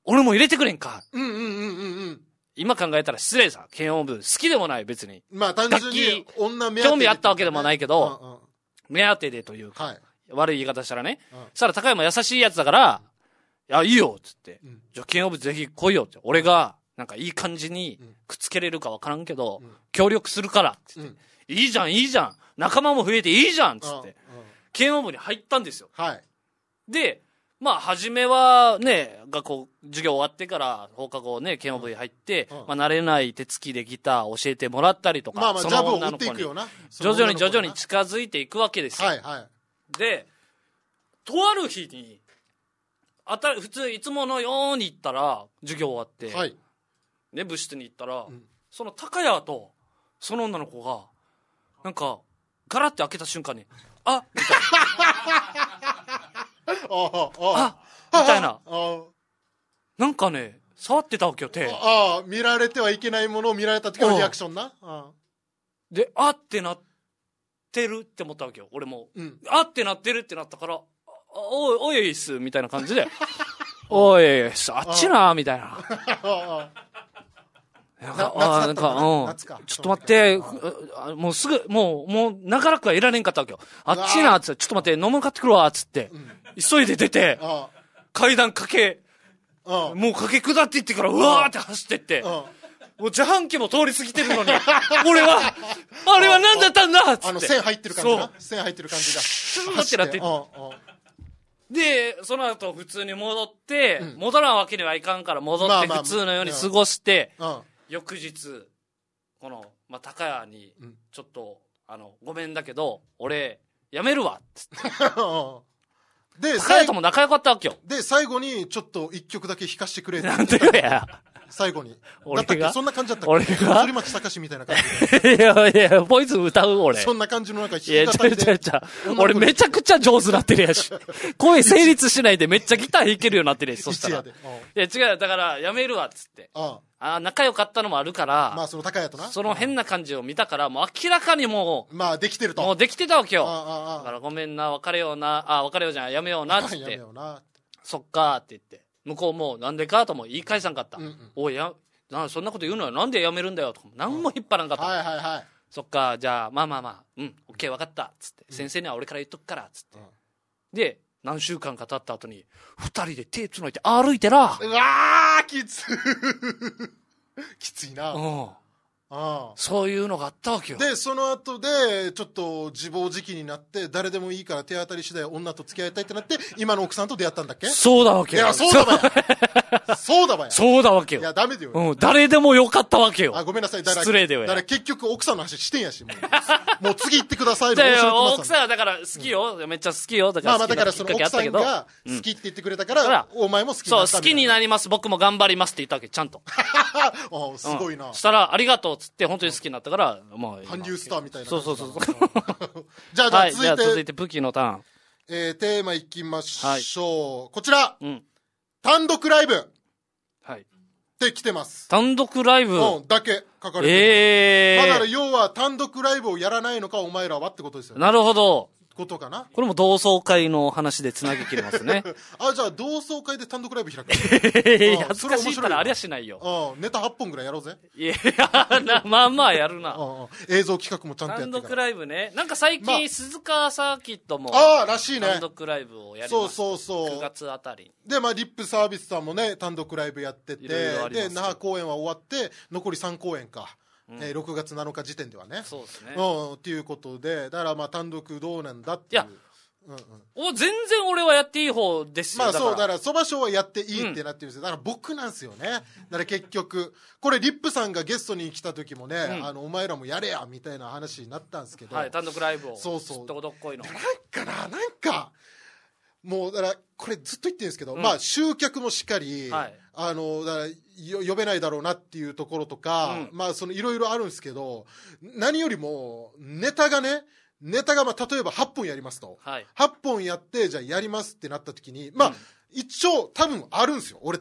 俺も入れてくれんか。 うんうんうんうんうん。 今考えたら失礼さ。軽音部好きでもない別に。 まあ単純に女目当てで、ね。 興味あったわけでもないけど、 うんうん、 目当てでというか、はい、悪い言い方したらね。 うん、 そしたら高山優しいやつだから、いや、いいよっつって。うん、じゃあ軽音部ぜひ来いよって。俺が、なんかいい感じにくっつけれるかわからんけど、うん、協力するからっつって、うん。いいじゃん、いいじゃん。仲間も増えていいじゃんっつって。軽音部に入ったんですよ。 はい。 で、まあ、初めはね、学校、授業終わってから放課後ね、軽音部に入って、うん、まあ、慣れない手つきでギター教えてもらったりとか、 まあまあ、ジャブを打っていくよな。 徐々に徐々に近づいていくわけですよ。 はいはい。 で、とある日に、あた、普通いつものように行ったら、授業終わって、はい、ね、部室に行ったら、うん、その高谷と、その女の子が、なんか、ガラッて開けた瞬間に、あみたいな。あみたいな。なんかね、触ってたわけよ、手。 ああ、見られてはいけないものを見られた時のリアクションな。 で、あってなってるって思ったわけよ、俺も。うん、あってなってるってなったから、おい、おいっす、みたいな感じで、おい、あっちな、みたいな。なんか、あなんか、うん。ちょっと待って、もうすぐ、もう、もう、長らくはいられんかったわけよ。あっちな、つって、ちょっと待って、飲む買ってくるわ、つって、急いで出て、階段駆け、もう駆け下っていってから、うわーって走ってって、もう自販機も通り過ぎてるのに、俺は、あれは何だったんだつって。 あの、線入ってる感じな。線入ってる感じだ。 ちょっと待ってなって。で、その後普通に戻って、うん、戻らんわけにはいかんから戻って普通のように過ごして、まあまあうん、翌日、この、まあ、高谷に、ちょっと、うん、あの、ごめんだけど、俺、やめるわ、つって。で、高谷とも仲良かったわけよ。 で、最後に、ちょっと一曲だけ弾かしてくれって。 なんでや。 最後に。 俺がそんな感じだったっけ？ 俺が反町隆史みたいな感じで。いやいや、ポイズン歌う俺。 そんな感じのなんか弾き語りで。いや、ちゃちゃちゃ。俺めちゃくちゃ上手なってるやし。声成立しないでめっちゃギター弾けるようになってるやし、そしたら。いや、違う、だから、やめるわ、っつって。ああ、仲良かったのもあるから。 まあ、その高谷とな。 その変な感じを見たから、もう明らかにもう。まあ、できてると。 もうできてたわけよ。だから、ごめんな、別れような、あ、別れようじゃん、やめような、つって。やめような。そっかーって言って。向こうも、なんでかとも言い返さんかった。うんうん、おい、や、な、そんなこと言うのよ。なんでやめるんだよとか、何も引っ張らんかった。 はいはいはい。 そっか、じゃあ、まあまあまあ、うん、オッケー、分かった。つって、うん、先生には俺から言っとくから、つって。うん、で、何週間か経った後に、二人で手つないで歩いてら。 うわー、きつい。きついな。うん。 ああそういうのがあったわけよ。 で、その後で、ちょっと自暴自棄になって、誰でもいいから手当たり次第女と付き合いたいってなって、今の奥さんと出会ったんだっけ？ そうだわけよ。 いや、そうだわや。そうだわや。 そうだわけよ。 いや、ダメだよ。 うん、誰でもよかったわけよ。 あ、ごめんなさい。だから、 失礼でよ。 だから結局奥さんの話してんやし、もう。もう次行ってください。 じゃあ、奥さんはだから好きよ。うん、めっちゃ好きよ。だからまあまあ、だからその奥さんが好きって言ってくれたから、うん、お前も好きになった。 そう、好きになります。僕も頑張りますって言ったわけ、ちゃんと。 あ、すごいな。 うん、したら、ありがとうっつって、本当に好きになったから、まあ。 韓流スターみたいな。 そうそうそう。 じゃあ、じゃあ続いて。はい、 続いて武器のターン。 えー、テーマいきましょう。はい、こちら。うん。単独ライブ。 はい。 って来てます。 単独ライブうん、だけ書かれてる。ええー。だから要は単独ライブをやらないのか、お前らはってことですよね。 なるほど。 ことかな。 これも同窓会の話でつなぎ切れますね。 あ、じゃあ同窓会で単独ライブ開く。 え恥ずかしいからありゃしないよ。 うん、ネタはっぽんぐらいやろうぜ。 いやな、まあまあやるな。 映像企画もちゃんとやって単独ライブね。なんか最近、ま、鈴鹿サーキットも。 ああ、らしいね。 単独ライブをやります。 そうそうそう。 くがつあたり。 で、まあ、リップサービスさんもね、単独ライブやってて、で、那覇公演は終わって、残りさん公演か。うん、えー、ろくがつなのか時点ではね。 そうですね。 うん、っていうことで、だからまあ単独どうなんだっていう。いや、 うんうん、お全然俺はやっていい方ですよ。 まあそう、だからそばショーはやっていいってなってるんですよ。だから僕なんですよね。だから結局、これリップさんがゲストに来た時もね、うん、あの、お前らもやれや、みたいな話になったんですけど。 はい、単独ライブを。 そうそう。 どっこいの。 なんかな、なんか、もうだからこれずっと言ってるんですけど、うん、まあ集客もしっかり、はい、あのだから呼べないだろうなっていうところとか、うん、まあそのいろいろあるんですけど、何よりもネタがね、ネタがまあ例えばはっぽんやりますと、はい、はっぽんやってじゃあやりますってなった時に、まあ、うん、一応多分あるんですよ、俺たちは。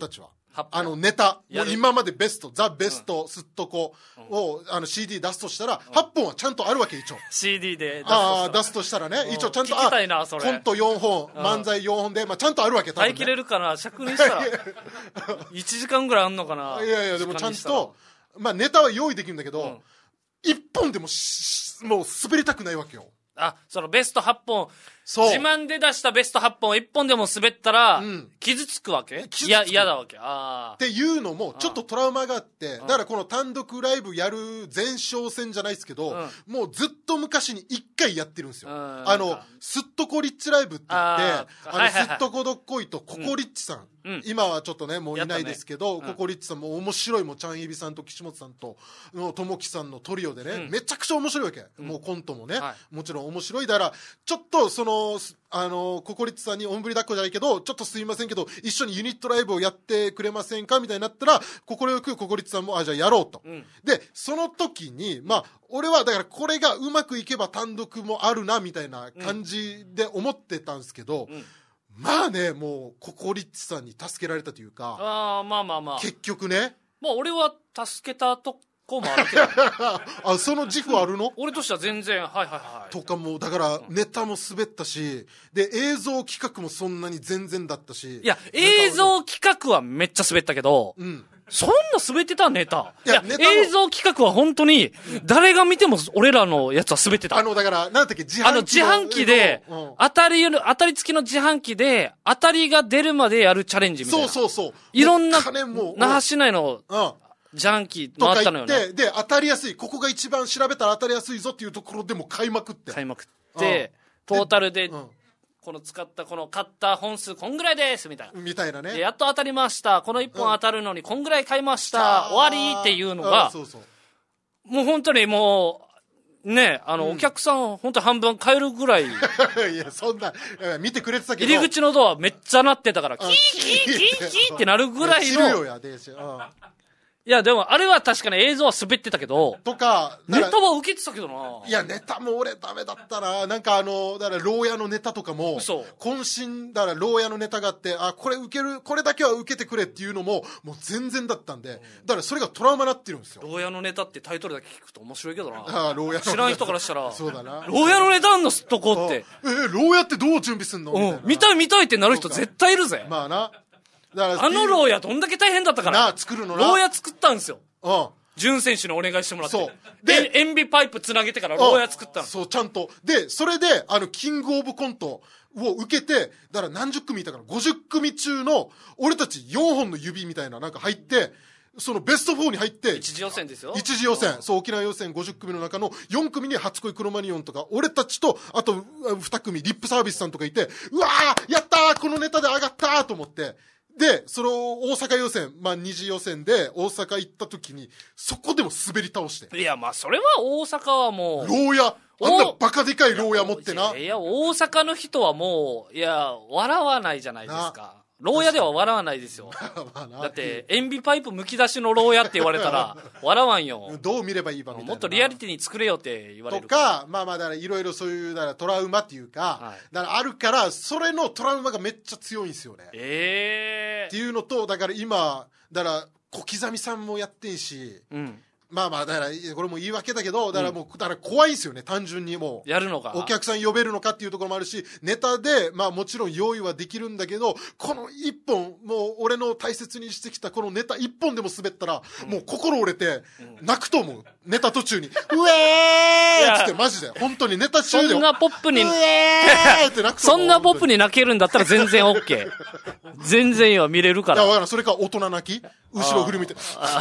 あのネタもう今までベストザ・ベスト、うん、すっとこを、うん、あの シーディー 出すとしたら、うん、はっぽんはちゃんとあるわけ一応シーディー で出すとあ出すとしたらね、うん、一応ちゃんとあコントよんほん、うん、漫才よんほんで、まあ、ちゃんとあるわけ多分、ね、 耐えきれるかな尺にしたらいちじかんぐらいあんのかないやいやでもちゃんと、まあ、ネタは用意できるんだけど、うん、いっぽんでももう滑りたくないわけよ。 あ、そのベストはっぽん自慢で出したベストはっぽんをいっぽんでも滑ったら、うん、傷つくわけ？いや嫌だわけ。あっていうのもちょっとトラウマがあって、だからこの単独ライブやる前哨戦じゃないですけど、うん、もうずっと昔にいっかいやってるんですよ。あのすっとこリッチライブって言って、あのすっとこどっこいとココリッチさん、うん、今はちょっとねもういないですけど、ね、ココリッチさんも面白いもちゃんいびさんと岸本さんとのともきさんのトリオでね、うん、めちゃくちゃ面白いわけ、うん、もうコントもね、はい、もちろん面白い。だからちょっとそのあのココリッチさんにおんぶり抱っこじゃないけどちょっとすいませんけど一緒にユニットライブをやってくれませんかみたいになったら快くココリッチさんもあじゃあやろうと、うん、でその時にまあ俺はだからこれがうまくいけば単独もあるなみたいな感じで思ってたんですけど、うん、まあねもうココリッチさんに助けられたというか、 あまあまあまあ結局ねまあ俺は助けたとこもあるけどあその自負あるの、うん、 俺としては全然はいはいはいとかもだからネタも滑ったしで映像企画もそんなに全然だったし、 いや映像企画はめっちゃ滑ったけど、うん、そんな滑ってたネタいや映像企画は本当に誰が見ても俺らのやつは滑ってた。 あのだからなんだっけ自販機のあの自販機で、うん、当たり当たり付きの自販機で当たりが出るまでやるチャレンジみたいな、 そうそうそういろんな那覇市内の、うんジャンキー回ったのよね。 で当たりやすいここが一番調べたら当たりやすいぞっていうところでも買いまくって買いまくってトータルで、うん、この使ったこの買った本数こんぐらいですみたいなみたいなね。 でやっと当たりましたこのいっぽん当たるのにこんぐらい買いました、うん、終わりっていうのがそうそうもう本当にもうねあの、うん、お客さん本当半分買えるぐらいいやそんな見てくれてたけど入り口のドアめっちゃ鳴ってたからキーキーキーキーってなるぐらいのいやでもあれは確かに映像は滑ってたけどとかネタは受けてたけどないやネタも俺ダメだったな。なんかあのだから牢屋のネタとかも渾身だから牢屋のネタがあってあこれ受けるこれだけは受けてくれっていうのももう全然だったんで、うん、だからそれがトラウマになってるんですよ。 牢屋のネタってタイトルだけ聞くと面白いけどなあ牢屋知らん人からしたらそうだな牢屋のネタあんのすっとこってえ牢屋ってどう準備すんのみたいな、 うん、見たい見たいってなる人絶対いるぜ。 まあなだからあの牢屋どんだけ大変だったからな作るのな牢屋作ったんですよ。うん潤選手にお願いしてもらってそうで塩ビパイプつなげてから牢屋作ったの。 そうちゃんとでそれであのキングオブコントを受けてだから何十組いたからごじゅっ組中の俺たちよんほんの指みたいななんか入ってそのベストよんに入って一次予選ですよ。 一次予選そう沖縄予選ごじゅっ組の中のよん組に初恋クロマニオンとか俺たちとあとに組リップサービスさんとかいてうわーやったーこのネタで上がったーと思ってでその大阪予選まあ二次予選で大阪行った時にそこでも滑り倒していやまあそれは大阪はもう牢屋あんなバカでかい牢屋持ってないや大阪の人はもういや笑わないじゃないですか。牢屋では笑わないですよだって塩ビパイプむき出しの牢屋って言われたら笑わんよどう見ればいいばみたいなもっとリアリティに作れよって言われるとかまあまあだからいろいろそういうだからトラウマっていうか、はい、だからあるからそれのトラウマがめっちゃ強いんですよね。 えーっていうのとだから今だから小刻みさんもやってんし、うんまあまあだからこれも言い訳だけどだからもう、うん、だから怖いんですよね単純にもうやるのかお客さん呼べるのかっていうところもあるしネタでまあもちろん用意はできるんだけどこの一本もう俺の大切にしてきたこのネタ一本でも滑ったら、うん、もう心折れて泣くと思うネタ途中にうえーっつってマジで本当にネタ中でそんなポップにうえーって泣くと思うそんなポップに泣けるんだったら全然 OK 全然よ見れるからいや分からんそれか大人泣き後ろ振り向いて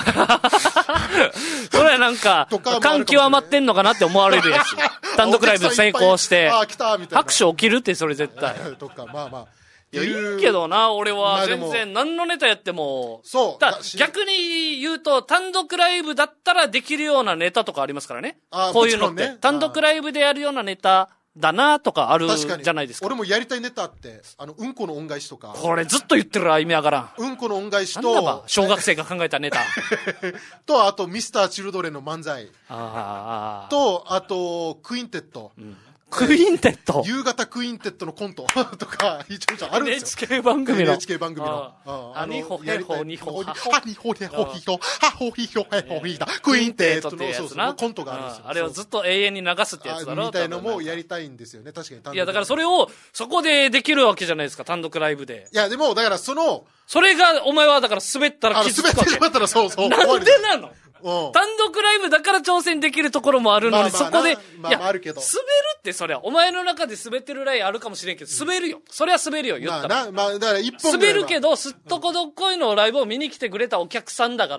それはなんか感極まってんのかなって思われるやつ単独ライブ成功して拍手起きるってそれ絶対とかまあまあいやいいけどな俺は全然何のネタやってもそうだ逆に言うと単独ライブだったらできるようなネタとかありますからねこういうのって、ね、単独ライブでやるようなネタだなとかあるじゃないですか。 俺もやりたいネタあってあのうんこの恩返しとかこれずっと言ってるわ意味わからんうんこの恩返しとなんだば小学生が考えたネタとあとミスターチルドレンの漫才あとあとクインテット、うん、ククインテット夕方クインテットのコントとか一応あるんですよ。 エヌエイチケー 番組のエヌエイチケー 番組のあにほへほにほはほはにほへほひとはほひひょへほひだクインテットのやつなコントがあるんですよ。 あれをずっと永遠に流すってやつだろみたいなのもやりたいんですよね。確かに。 いやだからそれをそこでできるわけじゃないですか、単独ライブで。 いやでもだからそのそれがお前はだから滑ったら気づくわけ。 滑ってしまったらそうそうなんでなの。 単独ライブだから挑戦できるところもあるのに、そこで、いや、 あるけど。 滑るってそりゃ、お前の中で滑ってるラインあるかもしれんけど、滑るよ。それは滑るよ、言ったら。 まあ、だから一本滑るけど、すっとこどっこいのライブを見に来てくれたお客さんだから、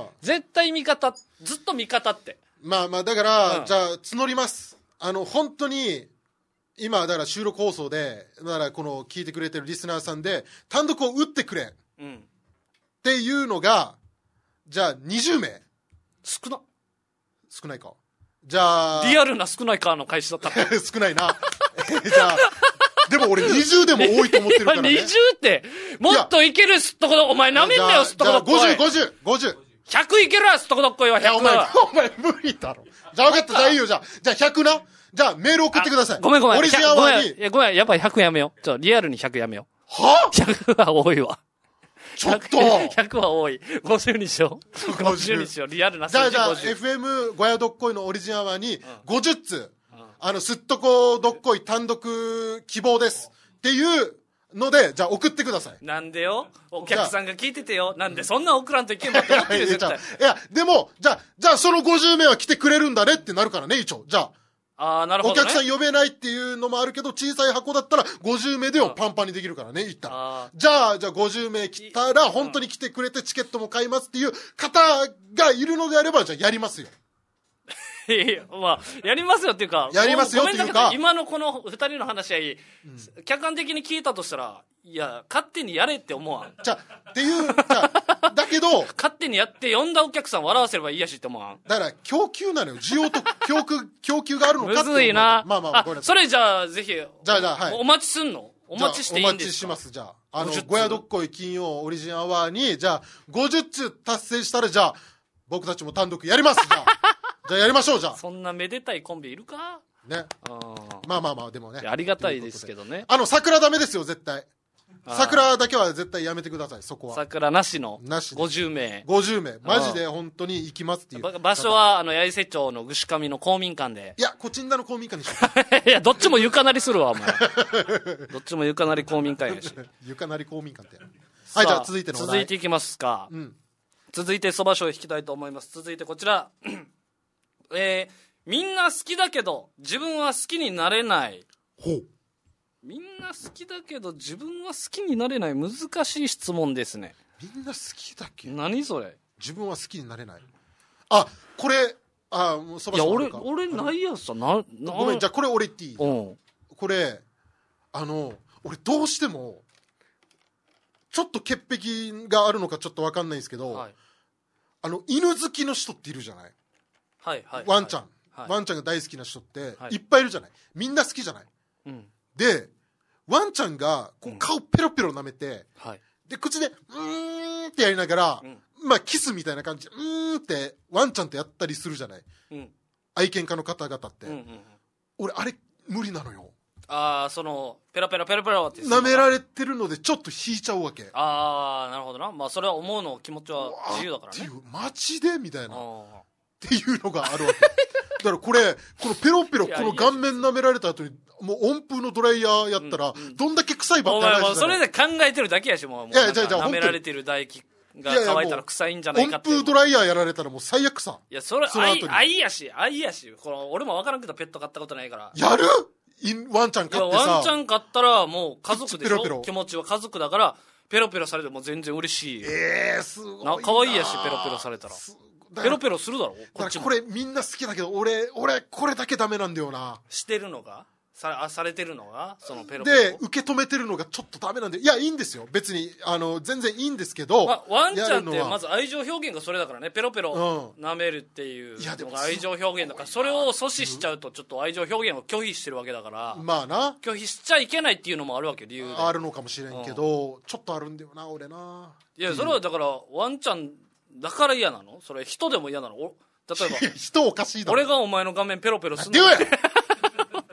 絶対味方、ずっと味方って。 まあまあ、だから、じゃあ、募ります。あの、本当に、今、だから収録放送で、だからこの聞いてくれてるリスナーさんで、単独を打ってくれ。うん。っていうのが、じゃあにじゅうめい。 少な。 少ないか。じゃあ。 リアルな少ないかの開始だった。 少ないな。じゃあ、でも俺にじゅうでも多いと思ってるからね。 にじゅうって、もっといけるすっとこど、お前なめんなよ、すっとこどっこい。 ごじゅう、ごじゅう、ごじゅう。 ひゃくいけるわ、すっとこどっこいはひゃく。 お前、お前無理だろ。じゃあ分かった、じゃあいいよ、じゃあ。じゃあひゃくな。じゃあメール送ってください。 ごめんごめん。 オリジンアワーに。 いや、ごめん、やっぱりひゃくやめよう。ちょ、リアルにひゃくやめよう。はぁ ?ひゃく は多いわ。 ちょっとひゃく は多い。ごじゅうにしよう。ごじゅうにしよう。リアルな数字。 じゃあじゃあ エフエム ごやどっこいのオリジンアワーにごじゅっつう、うん、あのすっとこどっこい単独希望ですっていうので、じゃあ送ってください。 なんでよ、お客さんが聞いててよ。なんでそんな送らんといけんばって思ってる絶対。 いやでもじゃあじゃあそのごじゅうめいは来てくれるんだねってなるからね、一応。じゃあああ、なるほど、ね、 お客さん呼べないっていうのもあるけど、小さい箱だったらごじゅうめいでもパンパンにできるからね、言ったら。じゃあ、じゃあごじゅうめい来たら、本当に来てくれてチケットも買いますっていう方がいるのであれば、じゃあやりますよ。 いやいや、まあ、やりますよっていうか、 やりますよっていうか、 今のこの二人の話し合い、うん、客観的に聞いたとしたら、いや、勝手にやれって思わん。 じゃあ、っていう、じゃあ、だけど、 勝手にやって呼んだお客さん笑わせればいいやしって思わん。 だから、供給なのよ。需要と供給、供給があるのかって。 むずいな。 まあまあ、 あ、それじゃあ、ぜひ。じゃあ、じゃあ、はい。 お待ちすんの？お待ちしていいんですか？ お待ちします、じゃあ。あの、ごやどっこい金曜オリジンアワーに、じゃあ、ごじゅっつう達成したら、じゃあ、僕たちも単独やります、じゃあ。じゃあやりましょう、じゃあ。 そんなめでたいコンビいるか？ ね。まあまあまあ、でもね。 ありがたいですけどね。 あの、桜ダメですよ、絶対。桜だけは絶対やめてください、そこは。 桜なしのごじゅうめい。 ごじゅうめい。マジで本当に行きますっていう。 場所は、あの、八重瀬町の串上の公民館で。 いや、コチンダの公民館にしよう。いや、どっちも床なりするわ、お前。どっちも床なり公民館やし。 床なり公民館って。はい、じゃあ続いての続いていきますか。うん。続いてそば賞を引きたいと思います。続いてこちら。えー、みんな好きだけど、自分は好きになれない。 ほう。 みんな好きだけど自分は好きになれない。難しい質問ですね。 みんな好きだけど何それ。 自分は好きになれない。あ、これ、あ、もうそばさん。 いや、俺、俺ないやつさ、な、 な、ごめん、じゃあこれ俺言っていい？うん。これ、あの、俺どうしても、ちょっと潔癖があるのかちょっとわかんないんですけど、はい、あの、犬好きの人っているじゃない？ はいはい。 ワンちゃん。はい、ワンちゃんが大好きな人っていっぱいいるじゃない？みんな好きじゃない？うん。で、ワンちゃんがこう顔ペロペロ舐めて、うん、はい、で口でうーんってやりながら、うん、まあキスみたいな感じでうーんってワンちゃんとやったりするじゃない、うん、愛犬家の方々って、うんうんうん、俺あれ無理なのよ。 ああ、そのペロペロペロペロって舐められてるのでちょっと引いちゃうわけ。 ああ、なるほどな。まあそれは思うの気持ちは自由だからね。 っていうマジでみたいなっていうのがあるわけ。だからこれこのペロペロこの顔面舐められた後にもう温風のドライヤーやったらどんだけ臭いばっかり。 お前もうそれで考えてるだけやし、もういやいやいや舐められてる唾液が乾いたら臭いんじゃないかって。 温風ドライヤーやられたらもう最悪さ。 いやそれ愛愛やし愛やし、この俺も分からんけどペット飼ったことないから。 やる？ワンちゃん飼ってさ。 ワンちゃん飼ったらもう家族でしょ。ペロペロ気持ちは家族だからペロペロされても全然嬉しい。 ええー、すごいな。 可愛いやしペロペロされたら。ペロペロするだろこっちも。 これみんな好きだけど俺俺これだけダメなんだよな。 してるのがさ, されてるのがそのペロペロで受け止めてるのがちょっとダメなんで。いやいいんですよ別に、あの全然いいんですけど、 まあ、ワンちゃんってまず愛情表現がそれだからね。ペロペロ舐めるっていうのが愛情表現だから、それを阻止しちゃうとちょっと愛情表現を拒否してるわけだから、 まあな拒否しちゃいけないっていうのもあるわけ理由であるのかもしれんけど、うん、ちょっとあるんだよな俺な。 いやそれはだからワンちゃんだから嫌なの？それ人でも嫌なの？例えば人おかしいだろ。 俺がお前の顔面ペロペロすんの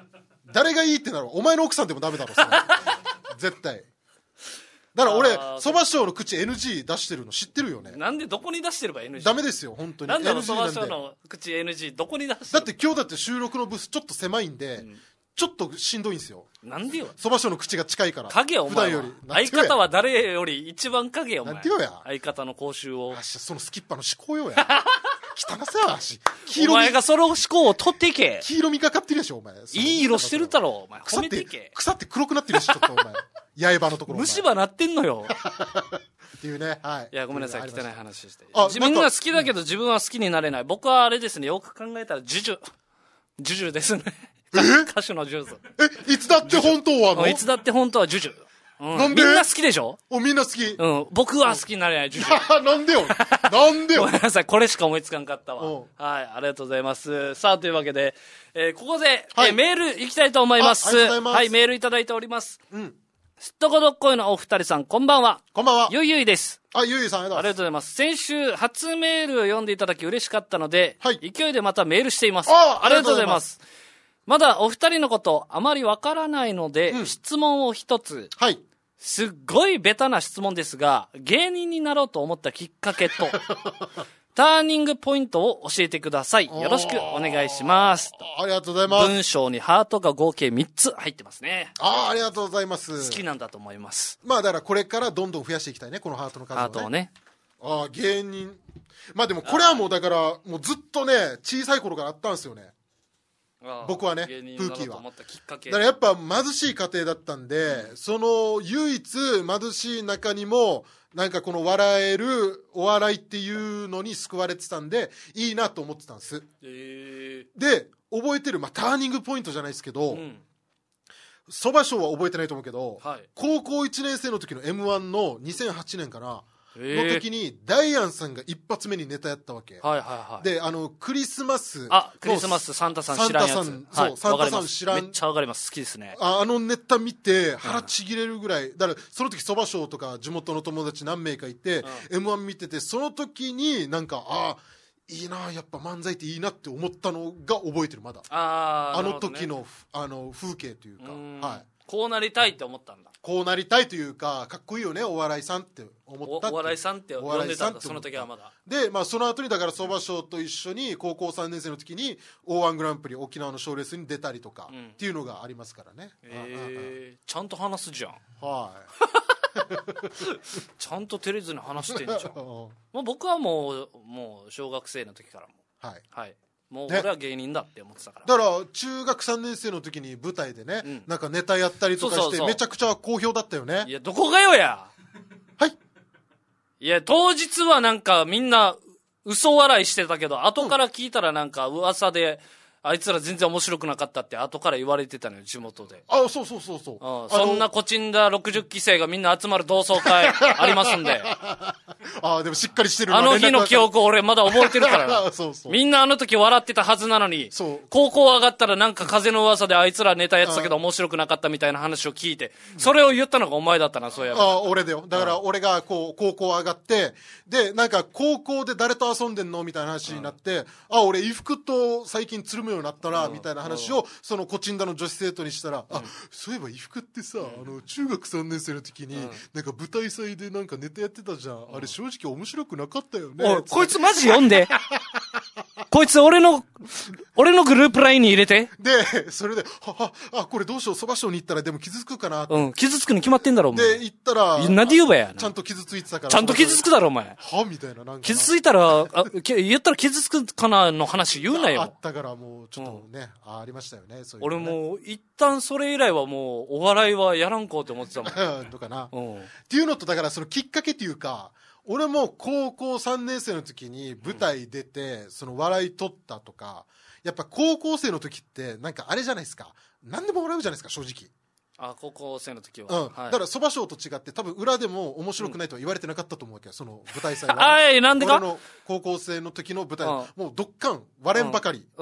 誰がいいってなるお前の奥さんでもダメだろそれ絶対だから俺そば師匠の口 エヌジー 出してるの知ってるよね。 なんでどこに出してれば エヌジーダメですよ本当に。 なんだろうそば師匠の口 エヌジー どこに出してる。 だって今日だって収録のブースちょっと狭いんで、うん、ちょっとしんどいんですよ。 なんでよ。 そば師匠の口が近いから。 影お前は相方は誰より一番影お前。 なんてよや相方の口臭を。 あしそのスキッパの思考よや汚さやしお前がその思考を取っていけ。 黄色みがかってるでしょお前。 いい色してるだろお前。 褒めていけ。腐って黒くなってるしちょっとお前八重歯のところ虫歯なってんのよっていうね。はい。 いやごめんなさい汚い話して。自分が好きだけど自分は好きになれない。僕はあれですねよく考えたらジュジュジュジュですね。歌手のジュズ。 えいつだって本当はのいつだって本当はジュジュ。うん、 なんでみんな好きでしょ。 おみんな好き。 うん。僕は好きになれないジュジュ。 なんでよ。なんでよ。 ごめんなさい。これしか思いつかんかったわ。はい。ありがとうございます。さあ、というわけで、えー、ここで、はい、えー、メール行きたいと思います。 ありがとうございます。 はい、メールいただいております。 うん。 すっとこどっこいのお二人さん、こんばんは。 こんばんは。 ゆいゆいです。 あ、ゆいゆいさん、ありがとうございます。先週、初メールを読んでいただき嬉しかったので、はい、勢いでまたメールしています。 あ、 ありがとうございます。まだお二人のことあまりわからないので、うん、質問を一つ。 はい。 すっごいベタな質問ですが、芸人になろうと思ったきっかけと、ターニングポイントを教えてください。よろしくお願いします。 ありがとうございます。 文章にハートが合計みっつ入ってますね。 ああ、ありがとうございます。 好きなんだと思います。 まあだからこれからどんどん増やしていきたいね、このハートの数をね。 ハートをね。 ああ、芸人。まあでもこれはもうだから、もうずっとね、小さい頃からあったんですよね。僕はね、プーキーはだからやっぱ貧しい家庭だったんで、うん、その唯一貧しい中にもなんかこの笑えるお笑いっていうのに救われてたんでいいなと思ってたんです、 えー、 で覚えてる、まあ、ターニングポイントじゃないですけど、そば賞は覚えてないと思うけど、はい、高校いちねん生の時の エムワン のにせんはちねんかなの時にダイアンさんが一発目にネタやったわけ、 はいはいはい、 であのクリスマスあクリスマスサンタさん知らんやつサンタさん、そう、はい、サンタさん知らんめっちゃわかります。好きですね。 ああのネタ見て腹ちぎれるぐらい、うん、だからその時そば賞とか地元の友達何名かいて、うん、エムワン 見ててその時になんかああいいなやっぱ漫才っていいなって思ったのが覚えてるまだ。 ああの時の、ね、あの風景というか、うはい、 こうなりたいって思ったんだ。 こうなりたいというかかっこいいよねお笑いさんって思ったって。 お笑いさんって呼んでたんだその時はまだ。 で、まあ、その後にだからそば賞と一緒に高校さんねん生の時に オーワン グランプリ沖縄の賞レースに出たりとか、うん、っていうのがありますからね。 えー、ちゃんと話すじゃん。 はいちゃんと照れずに話してんじゃんもう僕はもうもう小学生の時からもはい、 はい、もう俺は芸人だって思ってたから、 だから中学さんねん生の時に舞台でね、うん、なんかネタやったりとかしてそうそうそうめちゃくちゃ好評だったよね。 いやどこがよやはいいや当日はなんかみんな嘘笑いしてたけど後から聞いたらなんか噂で、うんあいつら全然面白くなかったって後から言われてたのよ地元で。 あそうそうそうそう、 うん、そんなコチンダろくじゅっき生がみんな集まる同窓会ありますんであでもしっかりしてるあの日の記憶俺まだ覚えてるからそうそうみんなあの時笑ってたはずなのに高校上がったらなんか風の噂であいつらネタやってたけど面白くなかったみたいな話を聞いてそれを言ったのがお前だったな。そういえばあ俺だよ。だから俺がこう高校上がってでなんか高校で誰と遊んでんのみたいな話になって、うん、あ俺衣服と最近つるむようになったな、うん、みたいな話をそのコチンダの女子生徒にしたら、うん、あそういえば衣服ってさ、うん、あの中学さんねん生の時に、うん、なんか舞台祭でなんかネタやってたじゃん、うん、あれ正直面白くなかったよね。 おこいつマジ読んでこいつ俺の俺のグループラインに入れてでそれでははあこれどうしようそば賞に行ったらでも傷つくかなって、 うん、傷つくに決まってんだろお前で行ったらなんで言うばやちゃんと傷ついてたからちゃんと傷つくだろお前はみたいななんか傷ついたらあ言ったら傷つくかなの話言うなよ。 あったからもうちょっとね、うん、あ, ありましたよねそういうのね。俺もう一旦それ以来はもうお笑いはやらんこうって思ってたもんとかな、 うん、 っていうのとだからそのきっかけっていうか俺も高校さんねん生の時に舞台出て、うん、その笑い取ったとかやっぱ高校生の時ってなんかあれじゃないですか何でも笑うじゃないですか正直。 あ高校生の時は、 うんはい、だからそば賞と違って多分裏でも面白くないとは言われてなかったと思うわけよ、うん、その舞台祭ははいなんでか俺の高校生の時の舞台、うん、もうどっかん割れんばかり、 うんうん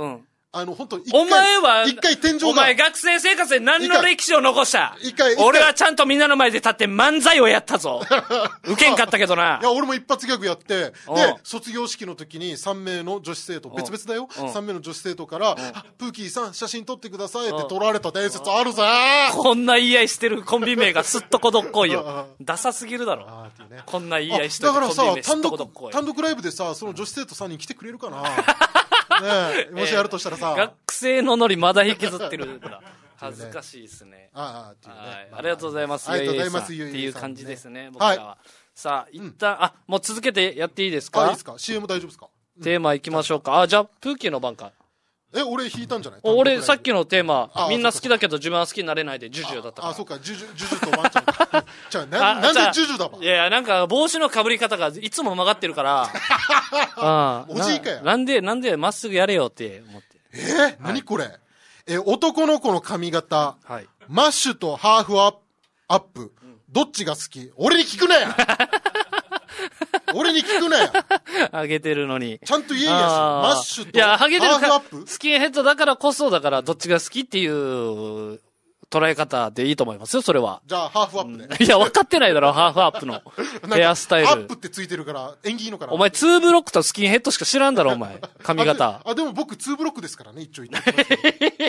あの、本当お前は、 一回天井が。 お前学生生活で何の歴史を残した？一回、俺はちゃんとみんなの前で立って漫才をやったぞ。受けんかったけどな。 いや、俺も一発ギャグやって、で、卒業式の時にさん名の女子生徒、別々だよ。さん名の女子生徒から、プーキーさん写真撮ってくださいって撮られた伝説あるぜ。 こんな言い合いしてるコンビ名がすっとこどっこいよ。ダサすぎるだろ。こんな言い合いしてるコンビ名すっとこどっこい。 単独ライブでさ、その女子生徒さんにん来てくれるかな。ね、もしやるとしたらさ、 えー、学生のノリまだ引きずってるんだ。恥ずかしいですね。 ああ、っていうね。 ありがとうございます。 ありがとうございます。 っていう感じですね。僕らは。さあ、一旦、あ、もう続けてやっていいですか？ あ、いいですか？ シーエム 大丈夫ですか？ テーマ行きましょうか。あ、じゃあ、プーキーの番か。 え、俺弾いたんじゃない？ 俺、さっきのテーマ、みんな好きだけど自分は好きになれないで、ジュジュだったから。 あ、そうか、ジュジュ、ジュジュとワンちゃん。じゃあ、なんでジュジュだわ。 いやいや、なんか、帽子の被り方がいつも曲がってるから、あおじいかや。 なんで、なんで、まっすぐやれよって思って。 えー、何これ？え、男の子の髪型、はい、マッシュとハーフアップ、うん、どっちが好き？俺に聞くなや俺に聞くなやハゲてるのに。 ちゃんと言えんやし。マッシュとハーフアップ？ スキンヘッドだからこそだからどっちが好きっていう捉え方でいいと思いますよ、それは。 じゃあ、ハーフアップで、ね。 いや、分かってないだろ、ハーフアップのヘアスタイル。 アップってついてるから、縁起いいのかな。 お前、ツーブロックとスキンヘッドしか知らんだろ、お前。髪型。 あで、あ、でも僕、ツーブロックですからね、一応言って。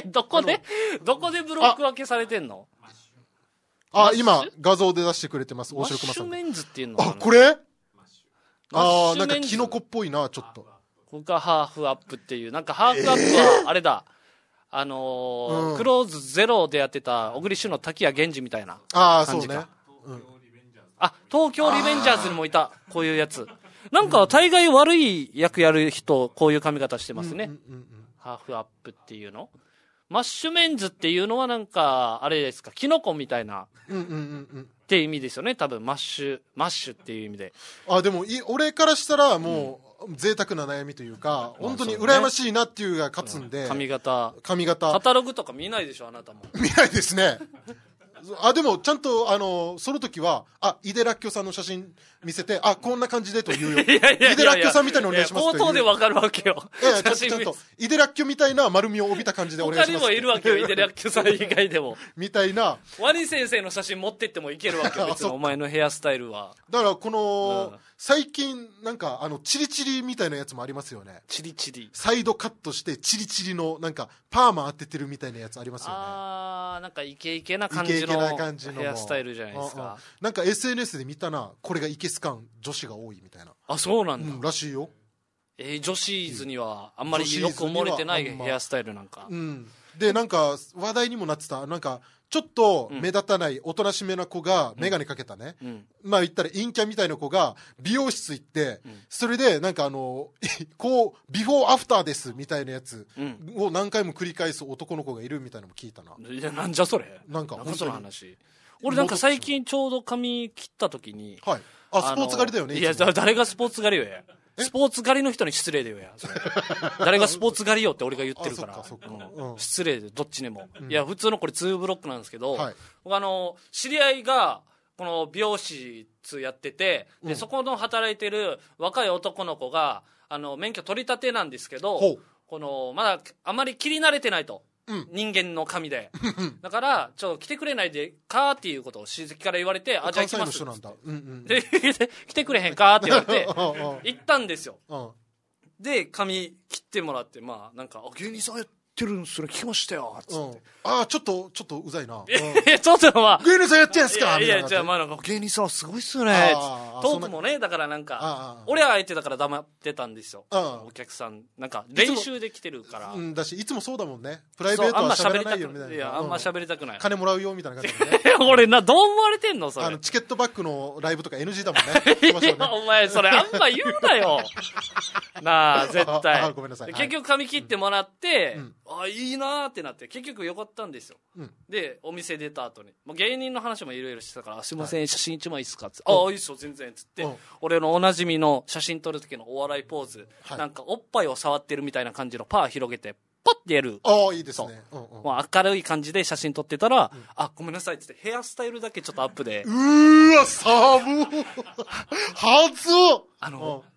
どこで、どこでブロック分けされてんの？ あ、今、画像で出してくれてます、大城熊さん。 マッシュメンズっていうの？ あ、これ？ああ、なんかキノコっぽいな、ちょっと。 ここがハーフアップっていう、なんかハーフアップは、あれだ。えーあのーうん、クローズゼロでやってた小栗旬の滝谷源氏みたいな感じか。ああ、そうね。うん、あ、東京リベンジャーズにもいた、こういうやつ。なんか大概悪い役やる人、こういう髪型してますね。うんうんうん、ハーフアップっていうの。マッシュメンズっていうのはなんか、あれですか、キノコみたいな。うんうんうんうん。っていう意味ですよね、多分、マッシュ、マッシュっていう意味で。 あ、でも、い、俺からしたらもう、うん、贅沢な悩みというか、本当に羨ましいなっていうが勝つんで。 うん、髪型。 髪型。 カタログとか見ないでしょ、あなたも。 見ないですね。あ、でも、ちゃんと、あの、その時は、あ、井出らっきょさんの写真見せて、あ、こんな感じでと言うよ。井出らっきょさんみたいなのお願いしますと。 口頭でわかるわけよ。 いやいや、ちゃんと、ちゃんと、井出らっきょみたいな丸みを帯びた感じでお願いします。 他にもいるわけよ、井出らっきょさん以外でも。 みたいな。 ワニ先生の写真持ってってもいけるわけよ、別にお前のヘアスタイルは。 だから、この、うん、最近、なんか、あの、チリチリみたいなやつもありますよね。 チリチリ。 サイドカットして、チリチリの、なんか、パーマ当ててるみたいなやつありますよね。 あー、なんかイケイケな感じの。イケイケな感じの。ヘアスタイルじゃないですか。 なんか エスエヌエス で見たな、これがイケスカン女子が多いみたいな。 あ、そうなんだ。 うん、らしいよ。 えー、女子ーズにはあんまりよく思われてないヘアスタイルなんか。 うん。で、なんか話題にもなってた、なんか、ちょっと目立たないおとなしめな子が眼鏡かけたね、うん、まあ言ったら陰キャみたいな子が美容室行って、うん、それでなんかあのこうビフォーアフターですみたいなやつを何回も繰り返す男の子がいるみたいなのも聞いたな。 いや、なんじゃそれ。 なんか本当の話。俺なんか最近ちょうど髪切った時に、 はい、あ、スポーツ狩りだよね。 いや、誰がスポーツ狩りよや。スポーツ狩りの人に失礼だよや。誰がスポーツ狩りよって俺が言ってるから。うん、失礼で、どっちにも。うん、いや、普通のこれツーブロックなんですけど、はい、僕あの、知り合いが、この美容室やってて、で、うん、そこの働いてる若い男の子が、あの、免許取り立てなんですけど、この、まだあまり切り慣れてないと。うん、人間の髪でだからちょっと来てくれないでかっていうことを親戚から言われて、あ、じゃあ行きますって、うんうん、で来てくれへんかって言われて行ったんですよ。で髪切ってもらって、まあなんか芸人さんやってるんすね、聞きましたよっつって、うん、ああちょっとちょっとうざいな、うん、 ちょっとまあ芸人さんやってんすか。 いやいや、じゃあまあなんか芸人さんすごいっすよね、トークもね、だからなんか俺は相手だから黙ってたんですよ、お客さんなんか練習で来てるから、 うん、だしいつもそうだもんね、プライベートは喋らないよみたいな。 いや、あんま喋りたくない、 金もらうよみたいな感じでね俺な、どう思われてんのそれ。 あのチケットバックのライブとか エヌジー だもんねいやお前それあんま言うなよなあ絶対。 あごめんなさい。 結局髪切ってもらって、うん、あいいなってなって結局よかったんですよ、うん、でお店出た後にもう芸人の話もいろいろしてたから、すいません、はい、写真一枚いいっすかっつって、うん、ああいいっすよ全然っつって、うん、俺のおなじみの写真撮る時のお笑いポーズ、はい、なんかおっぱいを触ってるみたいな感じのパー広げてパッてやる。 ああいいですね、うんうん、 もう明るい感じで写真撮ってたら、うん、あごめんなさいっつってヘアスタイルだけちょっとアップで、 うーわ寒はずあの、うん、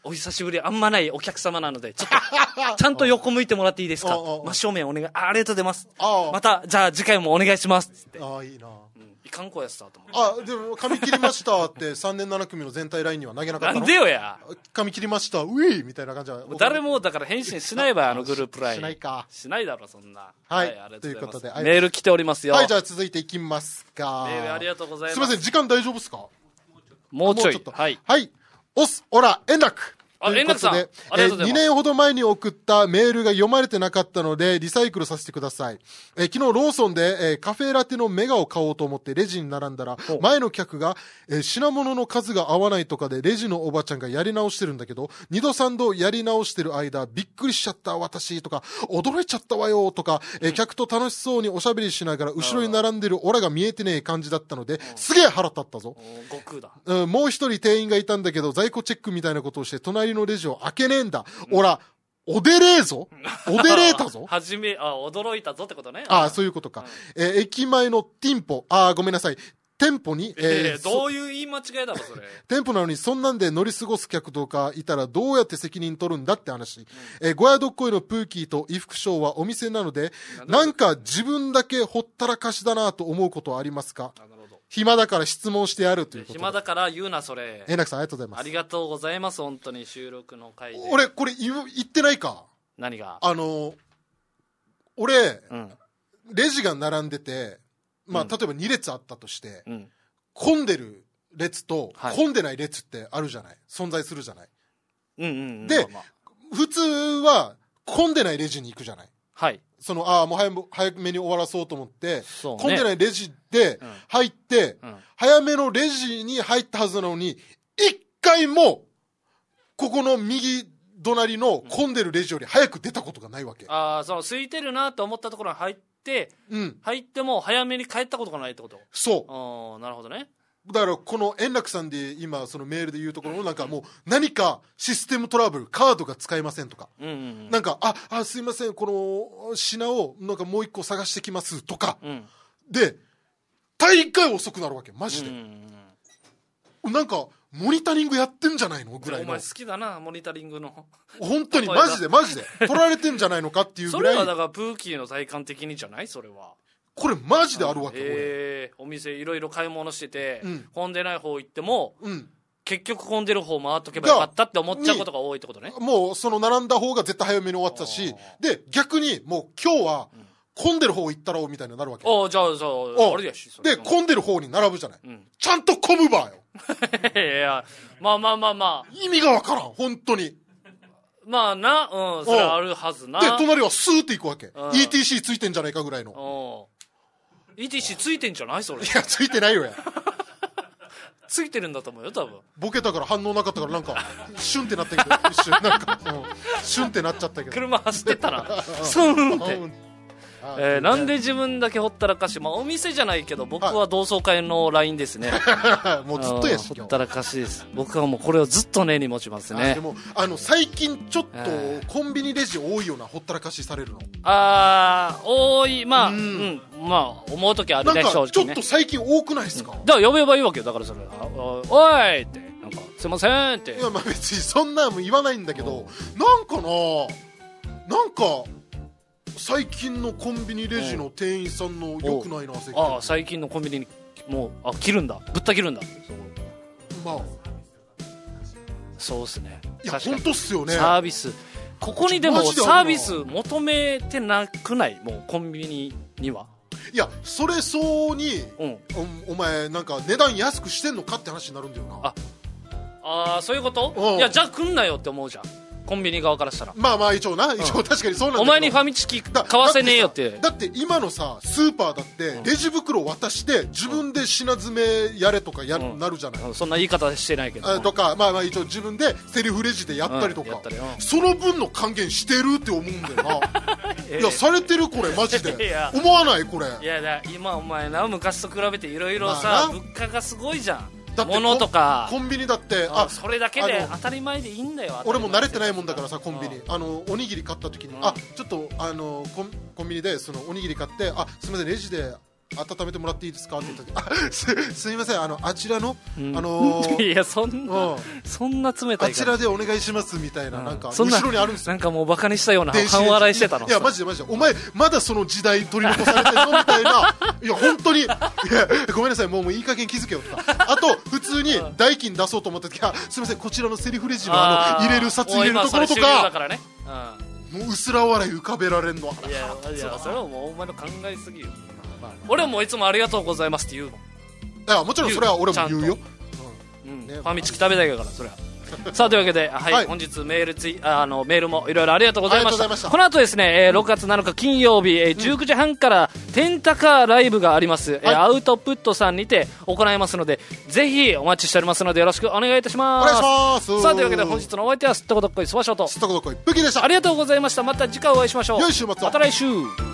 お久しぶりあんまないお客様なのでちょっとちゃんと横向いてもらっていいですか真正面お願い あ, ありがとうございますまたじゃあ次回もお願いしますってああいいな、うん、 いかん子やったと思ってあでも髪切りましたってさんねんなな組の全体ラインには投げなかったのなんでよや髪切りましたウィーみたいな感じは誰もだから返信しないわあのグループラインしないかしないだろそんなはい、はい、ありがとうございますということでメール来ておりますよはいじゃあ続いていきますかメールありがとうございますすいません時間大丈夫ですかもうちょいもうちょっとはい、はい、おすおら円楽あ、円楽さん。ありがとうございます。 にねんほど前に送ったメールが読まれてなかったので、リサイクルさせてください。え昨日ローソンで、えー、カフェラテのメガを買おうと思ってレジに並んだら、前の客が、えー、品物の数が合わないとかでレジのおばちゃんがやり直してるんだけど、二度三度やり直してる間、びっくりしちゃった私とか、驚いちゃったわよとか、えー、客と楽しそうにおしゃべりしながら後ろに並んでるオラが見えてねえ感じだったので、すげえ腹立ったぞ。 悟空だ。 うん、もう一人店員がいたんだけど、在庫チェックみたいなことをして、隣のレジを開けねえんだ。おら、おでれえぞ。おでれえたぞ。 はじめ、あ、驚いたぞってことね。 ああ、そういうことか。うん、えー、駅前の店舗、ああ、ごめんなさい。店舗に、 えーえー、どういう言い間違いだろ、それ。 店舗なのに、そんなんで乗り過ごす客とかいたら、どうやって責任取るんだって話。うん、えー、ゴヤドッコイのプーキーと伊福賞はお店なので、なんか自分だけほったらかしだなと思うことはありますか？暇だから質問してやるということで。 暇だから言うなそれ。 円楽さんありがとうございます。 ありがとうございます。本当に収録の回で。 俺これ言ってないか。 何が？ あの俺、うん、レジが並んでて、まあ、うん、例えばに列あったとして、うん、混んでる列と、はい、混んでない列ってあるじゃない。存在するじゃない。 うんうんうん、 で、まあまあ、普通は混んでないレジに行くじゃない。 はい。 そのああもう 早, 早めに終わらそうと思って、ね、混んでないレジで入って、うんうん、早めのレジに入ったはずなのに一回もここの右隣の混んでるレジより早く出たことがないわけ、 うん、ああその空いてるなと思ったところに入って、うん、入っても早めに帰ったことがないってこと。 そうああなるほどね。 だからこの円楽さんで今そのメールで言うところのなんかもう何かシステムトラブルカードが使えませんとか、うんうんうん、なんかああすいませんこの品をなんかもう一個探してきますとか、うん、で大概遅くなるわけマジで、うんうんうん、なんかモニタリングやってんじゃないのぐらいの。 お前好きだなモニタリングの本当にマジでマジで取られてんじゃないのかっていうぐらい。 それはだからプーキーの体感的にじゃないそれは。 これマジであるわけ、 えー、お店いろいろ買い物してて、うん、混んでない方行っても、うん、結局混んでる方回っとけばよかったって思っちゃうことが多いってことね。 もうその並んだ方が絶対早めに終わったし、で逆にもう今日は混んでる方行ったろうみたいになるわけ。 あじゃあじゃああれやしで混んでる方に並ぶじゃない、うん、ちゃんと混むばよいやまあまあまあまあ意味がわからん本当に。 まあなうんそれあるはずな。 で隣はスーって行くわけ、イーティーシー ついてんじゃないかぐらいの。 イーティーシー ついてんじゃないそれ。 いやついてないよやついてるんだと思うよ多分。 ボケたから反応なかったからなんかシュンってなったけど一瞬なんか、うん、シュンってなっちゃったけど車走ってたらスンってえー、なんで自分だけほったらかし、まあ、お店じゃないけど僕は同窓会の ライン ですねもうずっとやしほったらかしです。僕はもうこれをずっと根に持ちますね。 でもあの最近ちょっとコンビニレジ多いようなほったらかしされるの。 あー多いまあ、うんうん、まあ思う時あるね。 なんかちょっと最近多くないですか、 うん、だから呼べばいいわけよ。だからそれおいってなんかすいませんって。 いやまあ別にそんなも言わないんだけど、なんかななんか最近のコンビニレジの店員さんの良くないな。 ああ最近のコンビニにもうあ切るんだぶった切るんだ。 まあそうっすね。 いや本当っすよね。 サービスここにでもサービス求めてなくない？もうコンビニには。 いやそれそうに、うん、お, お前なんか値段安くしてんのかって話になるんだよな。 ああそういうこと？いやじゃあ来んなよって思うじゃんコンビニ側からしたら。 まあまあ一応な、一応確かにそうなんだけど、 お前にファミチキ買わせねえよって。 だって今のさスーパーだってレジ袋渡して自分で品詰めやれとかや、うん、なるじゃない、うん、 そんな言い方してないけどとか、まあまあ一応自分でセルフレジでやったりとか、うん、その分の還元してるって思うんだよないやされてるこれマジで思わないこれ。 いやだ今お前な昔と比べていろいろさ、まあ、物価がすごいじゃん。物とかコンビニだってあそれだけで当たり前でいいんだよ。 俺も慣れてないもんだからさコンビニあのおにぎり買った時に、うん、あちょっとあのコン、コンビニでそのおにぎり買ってあすみませんレジで温めてもらっていいですかって言った時、あ す, すみません、あのあちらの、うん、あのー、 いやそんな、うん、そんな冷たいあちらでお願いしますみたいな、うん、なんか後ろにあるんですよ。 なんかもうバカにしたような半笑いしてたの。 いやマジでマジで、お前まだその時代取り残されてるのみたいな。いや本当に、いやごめんなさい、もうもういい加減気づけよとか。あと普通に代金出そうと思った時は、すみませんこちらのセリフレジのあの入れる札入れるところとか、もう薄ら笑い浮かべられんの。 いやいや、それはもうお前の考えすぎよ。俺はもういつもありがとうございますって言うもん。いやもちろんそれは俺も言うよ。 うん、ね、ファミチキ食べたいからそれは。さあというわけで、はい、はい、本日メールツイあのメールもいろいろありがとうございました。したこの後ですね、えー、ろくがつなのか金曜日、えー、じゅうくじはんからテンタカーライブがあります、はい、えー、アウトプットさんにて行いますので、ぜひお待ちしておりますのでよろしくお願いいたします。 お願いします。 さあというわけで本日のお相手はすっとこどっこいそばしょうとすっとこどっこいブギでした。 ありがとうございました。また次回お会いしましょう。 良い週末を。 また来週。